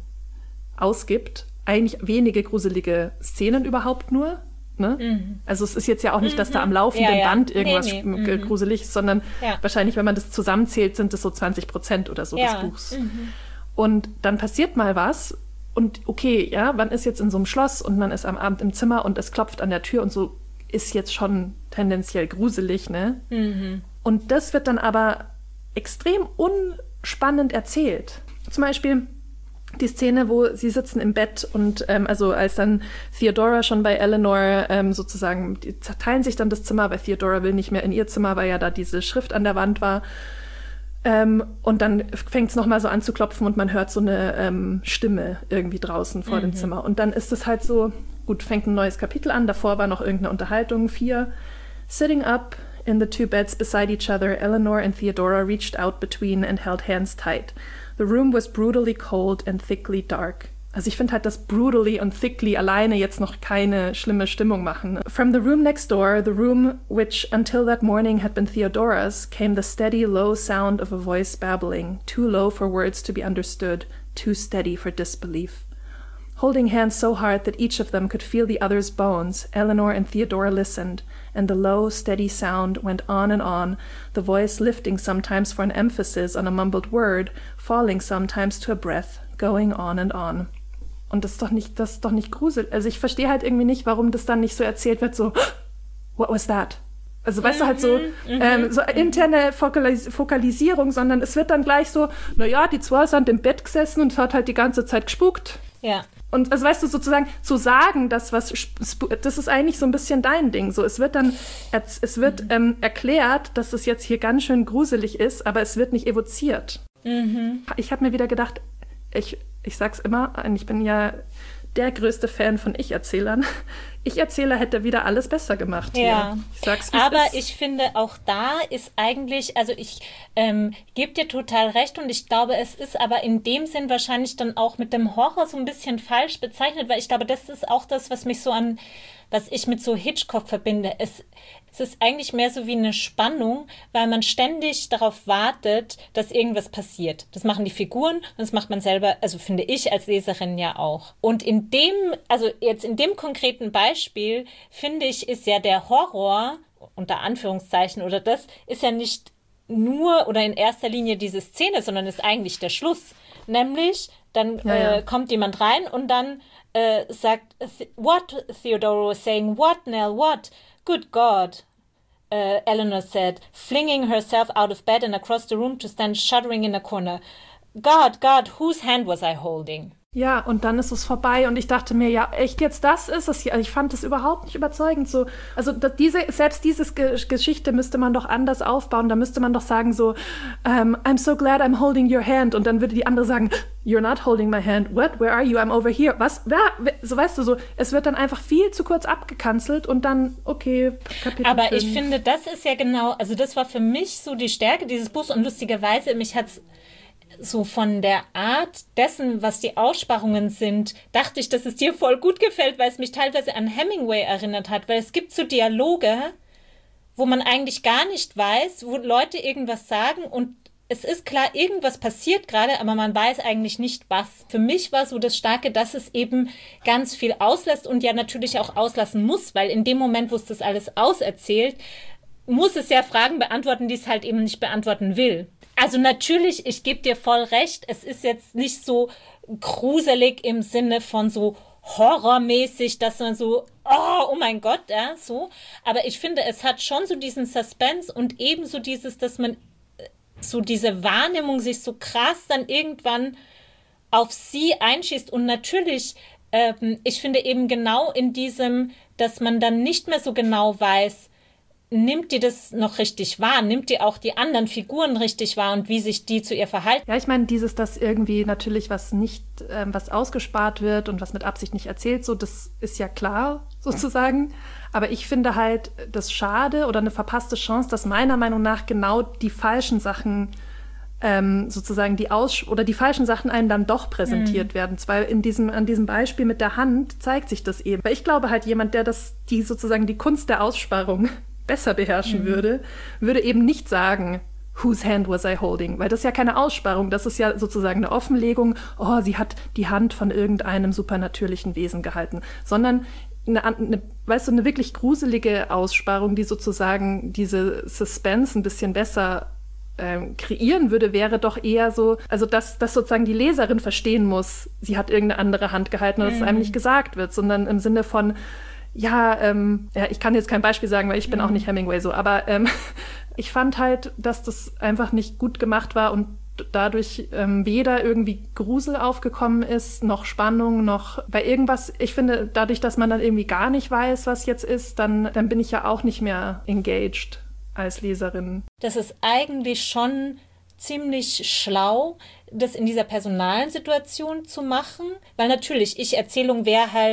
ausgibt, eigentlich wenige gruselige Szenen überhaupt nur. Ne? Mhm. Also es ist jetzt ja auch nicht, dass da am laufenden Band irgendwas gruselig ist, sondern wahrscheinlich, wenn man das zusammenzählt, sind es so 20% oder so des Buchs. Mhm. Und dann passiert mal was und okay, ja, man ist jetzt in so einem Schloss und man ist am Abend im Zimmer und es klopft an der Tür und so ist jetzt schon tendenziell gruselig, ne? Mhm. Und das wird dann aber extrem unspannend erzählt. Zum Beispiel die Szene, wo sie sitzen im Bett und also als dann Theodora schon bei Eleanor sozusagen, die teilen sich dann das Zimmer, weil Theodora will nicht mehr in ihr Zimmer, weil ja da diese Schrift an der Wand war. Und dann fängt es nochmal so an zu klopfen und man hört so eine Stimme irgendwie draußen vor dem Zimmer. Und dann ist es halt so, gut, fängt ein neues Kapitel an, davor war noch irgendeine Unterhaltung, 4. Sitting up in the 2 beds beside each other, Eleanor and Theodora reached out between and held hands tight. The room was brutally cold and thickly dark. Also ich finde halt, dass brutally und thickly alleine jetzt noch keine schlimme Stimmung machen. From the room next door, the room which until that morning had been Theodora's, came the steady, low sound of a voice babbling, too low for words to be understood, too steady for disbelief. Holding hands so hard that each of them could feel the other's bones, Eleanor and Theodora listened, and the low, steady sound went on and on, the voice lifting sometimes for an emphasis on a mumbled word, falling sometimes to a breath, going on and on. Und das ist doch nicht gruselig. Also ich verstehe halt irgendwie nicht, warum das dann nicht so erzählt wird, so, what was that? Also weißt du, halt so, so interne Fokalisierung, sondern es wird dann gleich so, naja, die zwei sind im Bett gesessen und es hat halt die ganze Zeit gespukt. Ja. Und also weißt du, sozusagen zu sagen, das ist eigentlich so ein bisschen dein Ding. So, es wird erklärt, dass es jetzt hier ganz schön gruselig ist, aber es wird nicht evoziert. Ich habe mir wieder gedacht, ich sag's immer, ich bin ja der größte Fan von Ich-Erzählern. Ich-Erzähler hätte wieder alles besser gemacht. Ja, hier. Ich sag's, aber ich finde, auch da ist eigentlich, also ich gebe dir total recht und ich glaube, es ist aber in dem Sinn wahrscheinlich dann auch mit dem Horror so ein bisschen falsch bezeichnet, weil ich glaube, das ist auch das, was ich mit so Hitchcock verbinde. Es ist eigentlich mehr so wie eine Spannung, weil man ständig darauf wartet, dass irgendwas passiert. Das machen die Figuren und das macht man selber, also finde ich als Leserin ja auch. Und in dem konkreten Beispiel, finde ich, ist ja der Horror, unter Anführungszeichen oder das, ist ja nicht nur oder in erster Linie diese Szene, sondern ist eigentlich der Schluss. Nämlich, dann kommt jemand rein und dann sagt, what? Theodora was saying, what, Nell, what? Good God, Eleanor said, flinging herself out of bed and across the room to stand shuddering in a corner. God, whose hand was I holding? Ja, und dann ist es vorbei und ich dachte mir, ja, echt jetzt, das ist es hier. Also ich fand das überhaupt nicht überzeugend. So. Also selbst diese Geschichte müsste man doch anders aufbauen. Da müsste man doch sagen so, I'm so glad I'm holding your hand. Und dann würde die andere sagen, you're not holding my hand. What? Where are you? I'm over here. Was? So weißt du so, es wird dann einfach viel zu kurz abgekanzelt und dann, okay, Kapitel Aber 5. Ich finde, das ist ja genau, also das war für mich so die Stärke dieses Buchs und lustigerweise, mich hat's so von der Art dessen, was die Aussparungen sind, dachte ich, dass es dir voll gut gefällt, weil es mich teilweise an Hemingway erinnert hat, weil es gibt so Dialoge, wo man eigentlich gar nicht weiß, wo Leute irgendwas sagen und es ist klar, irgendwas passiert gerade, aber man weiß eigentlich nicht, was. Für mich war so das Starke, dass es eben ganz viel auslässt und ja natürlich auch auslassen muss, weil in dem Moment, wo es das alles auserzählt, muss es ja Fragen beantworten, die es halt eben nicht beantworten will. Also natürlich, ich gebe dir voll recht, es ist jetzt nicht so gruselig im Sinne von so horrormäßig, dass man so, oh mein Gott, ja, so. Aber ich finde, es hat schon so diesen Suspense und ebenso dieses, dass man so diese Wahrnehmung sich so krass dann irgendwann auf sie einschießt. Und natürlich, ich finde eben genau in diesem, dass man dann nicht mehr so genau weiß, nimmt die das noch richtig wahr? Nimmt die auch die anderen Figuren richtig wahr und wie sich die zu ihr verhalten? Ja, ich meine, dass irgendwie natürlich was nicht, was ausgespart wird und was mit Absicht nicht erzählt, so, das ist ja klar, sozusagen. Aber ich finde halt das schade oder eine verpasste Chance, dass meiner Meinung nach genau die falschen Sachen sozusagen die falschen Sachen einem dann doch präsentiert werden. Weil an diesem Beispiel mit der Hand zeigt sich das eben. Weil ich glaube halt, jemand, der sozusagen die Kunst der Aussparung besser beherrschen würde eben nicht sagen, whose hand was I holding? Weil das ist ja keine Aussparung, das ist ja sozusagen eine Offenlegung, oh, sie hat die Hand von irgendeinem supernatürlichen Wesen gehalten, sondern eine wirklich gruselige Aussparung, die sozusagen diese Suspense ein bisschen besser kreieren würde, wäre doch eher so, also dass sozusagen die Leserin verstehen muss, sie hat irgendeine andere Hand gehalten und dass es einem nicht gesagt wird, sondern im Sinne von ja, ich kann jetzt kein Beispiel sagen, weil ich bin auch nicht Hemingway so, aber ich fand halt, dass das einfach nicht gut gemacht war und dadurch weder irgendwie Grusel aufgekommen ist, noch Spannung, noch bei irgendwas. Ich finde, dadurch, dass man dann irgendwie gar nicht weiß, was jetzt ist, dann bin ich ja auch nicht mehr engaged als Leserin. Das ist eigentlich schon ziemlich schlau, das in dieser personalen Situation zu machen, weil natürlich, Ich-Erzählung wäre halt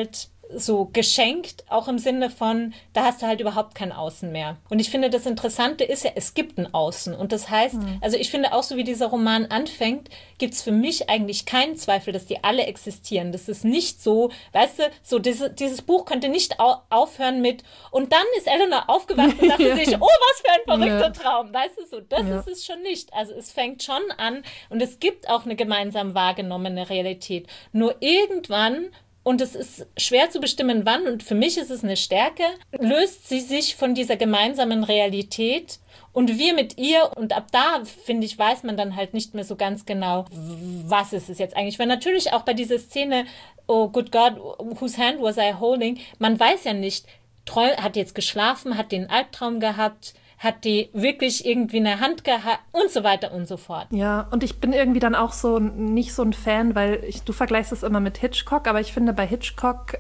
so geschenkt, auch im Sinne von, da hast du halt überhaupt kein Außen mehr. Und ich finde, das Interessante ist ja, es gibt ein Außen. Und das heißt, also ich finde auch so, wie dieser Roman anfängt, gibt es für mich eigentlich keinen Zweifel, dass die alle existieren. Das ist nicht so, weißt du, so dieses Buch könnte nicht aufhören mit, und dann ist Eleanor aufgewacht und dachte sich, oh, was für ein verrückter Traum. Weißt du, so, das ist es schon nicht. Also es fängt schon an und es gibt auch eine gemeinsam wahrgenommene Realität. Nur irgendwann, und es ist schwer zu bestimmen, wann, und für mich ist es eine Stärke, löst sie sich von dieser gemeinsamen Realität und wir mit ihr. Und ab da, finde ich, weiß man dann halt nicht mehr so ganz genau, was ist es jetzt eigentlich. Weil natürlich auch bei dieser Szene, oh good God, whose hand was I holding, man weiß ja nicht, hat jetzt geschlafen, hat den Albtraum gehabt, hat die wirklich irgendwie eine Hand gehabt und so weiter und so fort. Ja, und ich bin irgendwie dann auch so nicht so ein Fan, weil du vergleichst es immer mit Hitchcock, aber ich finde bei Hitchcock,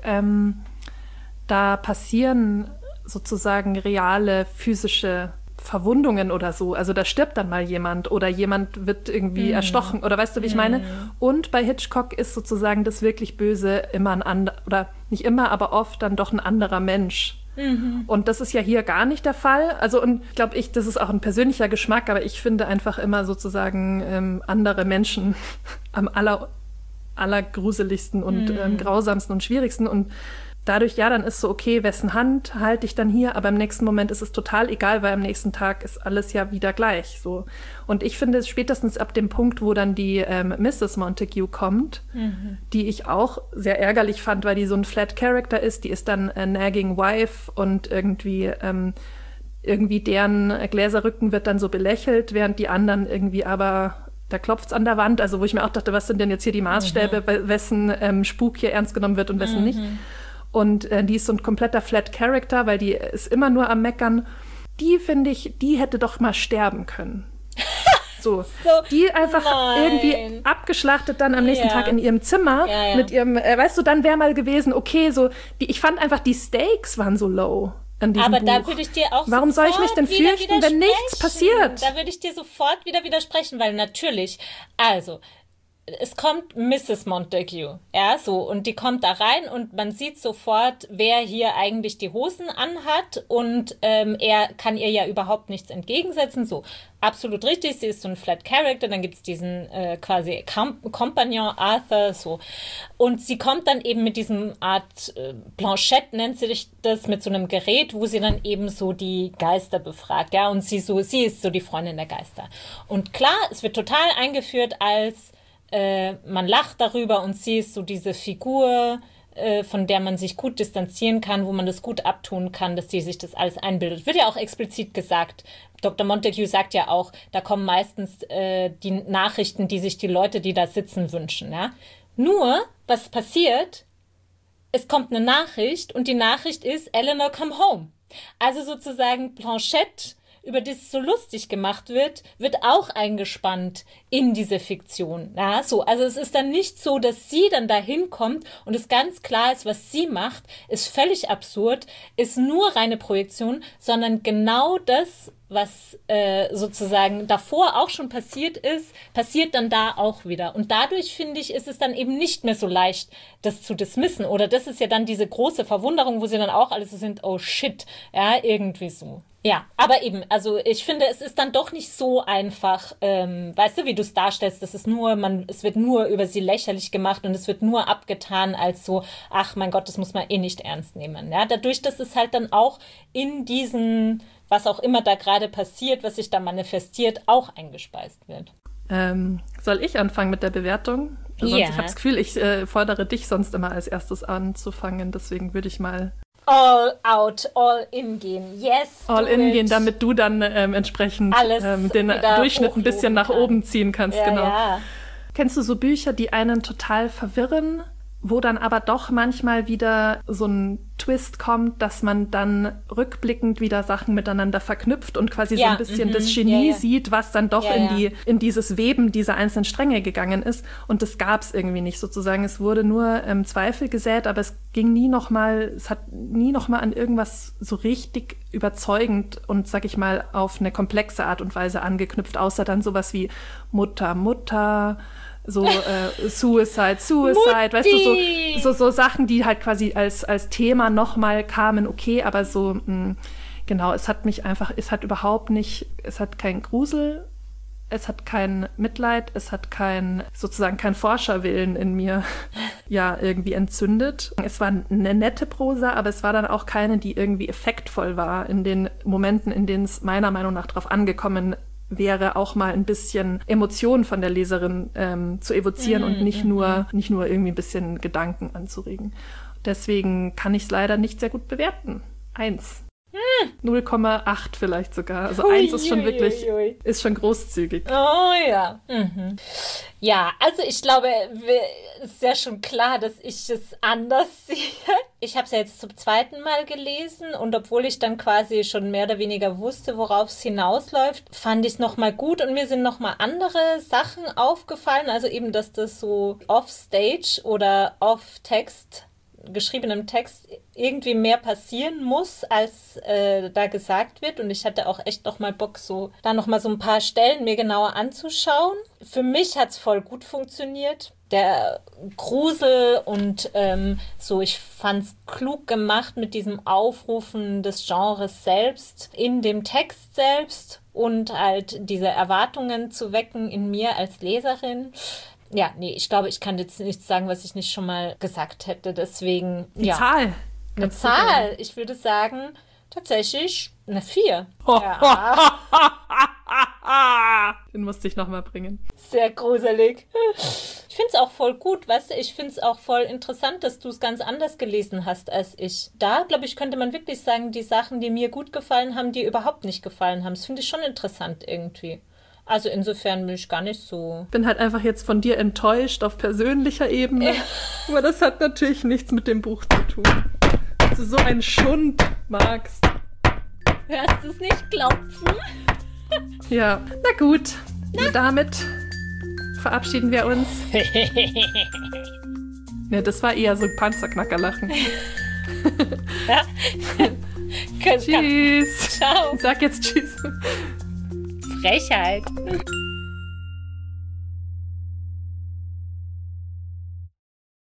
da passieren sozusagen reale physische Verwundungen oder so. Also da stirbt dann mal jemand oder jemand wird irgendwie erstochen oder weißt du, wie ich meine? Und bei Hitchcock ist sozusagen das wirklich Böse immer ein anderer, oder nicht immer, aber oft dann doch ein anderer Mensch. Und das ist ja hier gar nicht der Fall. Also, und ich glaube, das ist auch ein persönlicher Geschmack, aber ich finde einfach immer sozusagen andere Menschen am allergruseligsten und grausamsten und schwierigsten. Und dadurch, ja, dann ist so, okay, wessen Hand halte ich dann hier? Aber im nächsten Moment ist es total egal, weil am nächsten Tag ist alles ja wieder gleich. So. Und ich finde, spätestens ab dem Punkt, wo dann die Mrs. Montague kommt, die ich auch sehr ärgerlich fand, weil die so ein Flat Character ist, die ist dann nagging wife und irgendwie deren Gläserrücken wird dann so belächelt, während die anderen irgendwie aber da klopft's an der Wand. Also wo ich mir auch dachte, was sind denn jetzt hier die Maßstäbe, wessen Spuk hier ernst genommen wird und wessen nicht. Und die ist so ein kompletter Flat Character, weil die ist immer nur am Meckern. Die, finde ich, die hätte doch mal sterben können. So, die einfach irgendwie abgeschlachtet dann am nächsten Tag in ihrem Zimmer mit ihrem, weißt du, dann wäre mal gewesen, okay, so, ich fand einfach, die Stakes waren so low an diesem Aber Buch. da würde ich dir auch Warum soll ich mich denn fürchten, wenn nichts passiert? Da würde ich dir sofort wieder widersprechen, weil natürlich, also, es kommt Mrs. Montague, ja, so, und die kommt da rein und man sieht sofort, wer hier eigentlich die Hosen anhat und er kann ihr ja überhaupt nichts entgegensetzen, so, absolut richtig, sie ist so ein Flat Character, dann gibt's diesen quasi Kompagnon Arthur, so, und sie kommt dann eben mit diesem Art Planchette, nennt sie das, mit so einem Gerät, wo sie dann eben so die Geister befragt, ja, und sie ist so die Freundin der Geister. Und klar, es wird total eingeführt als man lacht darüber und sie ist so diese Figur, von der man sich gut distanzieren kann, wo man das gut abtun kann, dass sie sich das alles einbildet. Wird ja auch explizit gesagt. Dr. Montague sagt ja auch, da kommen meistens die Nachrichten, die sich die Leute, die da sitzen, wünschen. Ja? Nur, was passiert, es kommt eine Nachricht und die Nachricht ist, Eleanor, come home. Also sozusagen Planchette, über das es so lustig gemacht wird auch eingespannt in diese Fiktion. Ja, so. Also es ist dann nicht so, dass sie dann dahin kommt und es ganz klar ist, was sie macht, ist völlig absurd, ist nur reine Projektion, sondern genau das, was sozusagen davor auch schon passiert ist, passiert dann da auch wieder. Und dadurch, finde ich, ist es dann eben nicht mehr so leicht, das zu dismissen. Oder das ist ja dann diese große Verwunderung, wo sie dann auch alle so sind, oh shit, ja, irgendwie so. Ja, aber eben, also ich finde, es ist dann doch nicht so einfach, weißt du, wie du es darstellst, das ist nur, es wird nur über sie lächerlich gemacht und es wird nur abgetan als so, ach mein Gott, das muss man eh nicht ernst nehmen. Ja, dadurch, dass es halt dann auch in diesen, was auch immer da gerade passiert, was sich da manifestiert, auch eingespeist wird. Soll ich anfangen mit der Bewertung? Sonst, ich habe das Gefühl, ich fordere dich sonst immer als erstes anzufangen, deswegen würde ich mal all out, all in gehen. Yes. All in gehen, damit du dann entsprechend den Durchschnitt ein bisschen nach oben ziehen kannst. Ja, genau. Ja. Kennst du so Bücher, die einen total verwirren, wo dann aber doch manchmal wieder so ein Twist kommt, dass man dann rückblickend wieder Sachen miteinander verknüpft und quasi so ein bisschen das Genie sieht, was dann doch in dieses Weben dieser einzelnen Stränge gegangen ist. Und das gab es irgendwie nicht sozusagen. Es wurde nur Zweifel gesät, aber es ging es hat nie noch mal an irgendwas so richtig überzeugend und, sag ich mal, auf eine komplexe Art und Weise angeknüpft, außer dann sowas wie Mutter, so Suicide, weißt du, so Sachen, die halt quasi als Thema nochmal kamen, okay, aber so, genau, es hat keinen Grusel, es hat kein Mitleid, es hat sozusagen kein Forscherwillen in mir ja irgendwie entzündet. Es war eine nette Prosa, aber es war dann auch keine, die irgendwie effektvoll war in den Momenten, in denen es meiner Meinung nach drauf angekommen wäre, auch mal ein bisschen Emotionen von der Leserin zu evozieren und nicht nur irgendwie ein bisschen Gedanken anzuregen. Deswegen kann ich es leider nicht sehr gut bewerten. 1. 0,8 vielleicht sogar. Also 1 ist schon wirklich, ist schon großzügig. Oh ja. Ja, also ich glaube, es ist ja schon klar, dass ich es anders sehe. Ich habe es ja jetzt zum zweiten Mal gelesen und obwohl ich dann quasi schon mehr oder weniger wusste, worauf es hinausläuft, fand ich es nochmal gut und mir sind nochmal andere Sachen aufgefallen. Also eben, dass das so off-Stage oder off-Text, geschriebenem Text irgendwie mehr passieren muss, als da gesagt wird. Und ich hatte auch echt noch mal Bock, da noch mal so ein paar Stellen mir genauer anzuschauen. Für mich hat es voll gut funktioniert. Der Grusel und ich fand es klug gemacht mit diesem Aufrufen des Genres selbst in dem Text selbst und halt diese Erwartungen zu wecken in mir als Leserin. Ja, nee, ich glaube, ich kann jetzt nichts sagen, was ich nicht schon mal gesagt hätte. Deswegen, die Zahl. Eine Zahl. Ich würde sagen, tatsächlich eine 4. Ja. Den musste ich nochmal bringen. Sehr gruselig. Ich finde es auch voll gut, weißt du? Ich finde es auch voll interessant, dass du es ganz anders gelesen hast als ich. Da, glaube ich, könnte man wirklich sagen, die Sachen, die mir gut gefallen haben, die überhaupt nicht gefallen haben. Das finde ich schon interessant irgendwie. Also insofern bin ich gar nicht so... Ich bin halt einfach jetzt von dir enttäuscht auf persönlicher Ebene. Aber das hat natürlich nichts mit dem Buch zu tun. Dass du so einen Schund magst. Hörst du es nicht klopfen? Ja, na gut. Damit verabschieden wir uns. Ja, das war eher so ein Panzerknackerlachen. Ja. Tschüss. Ciao. Sag jetzt Tschüss. Frechheit.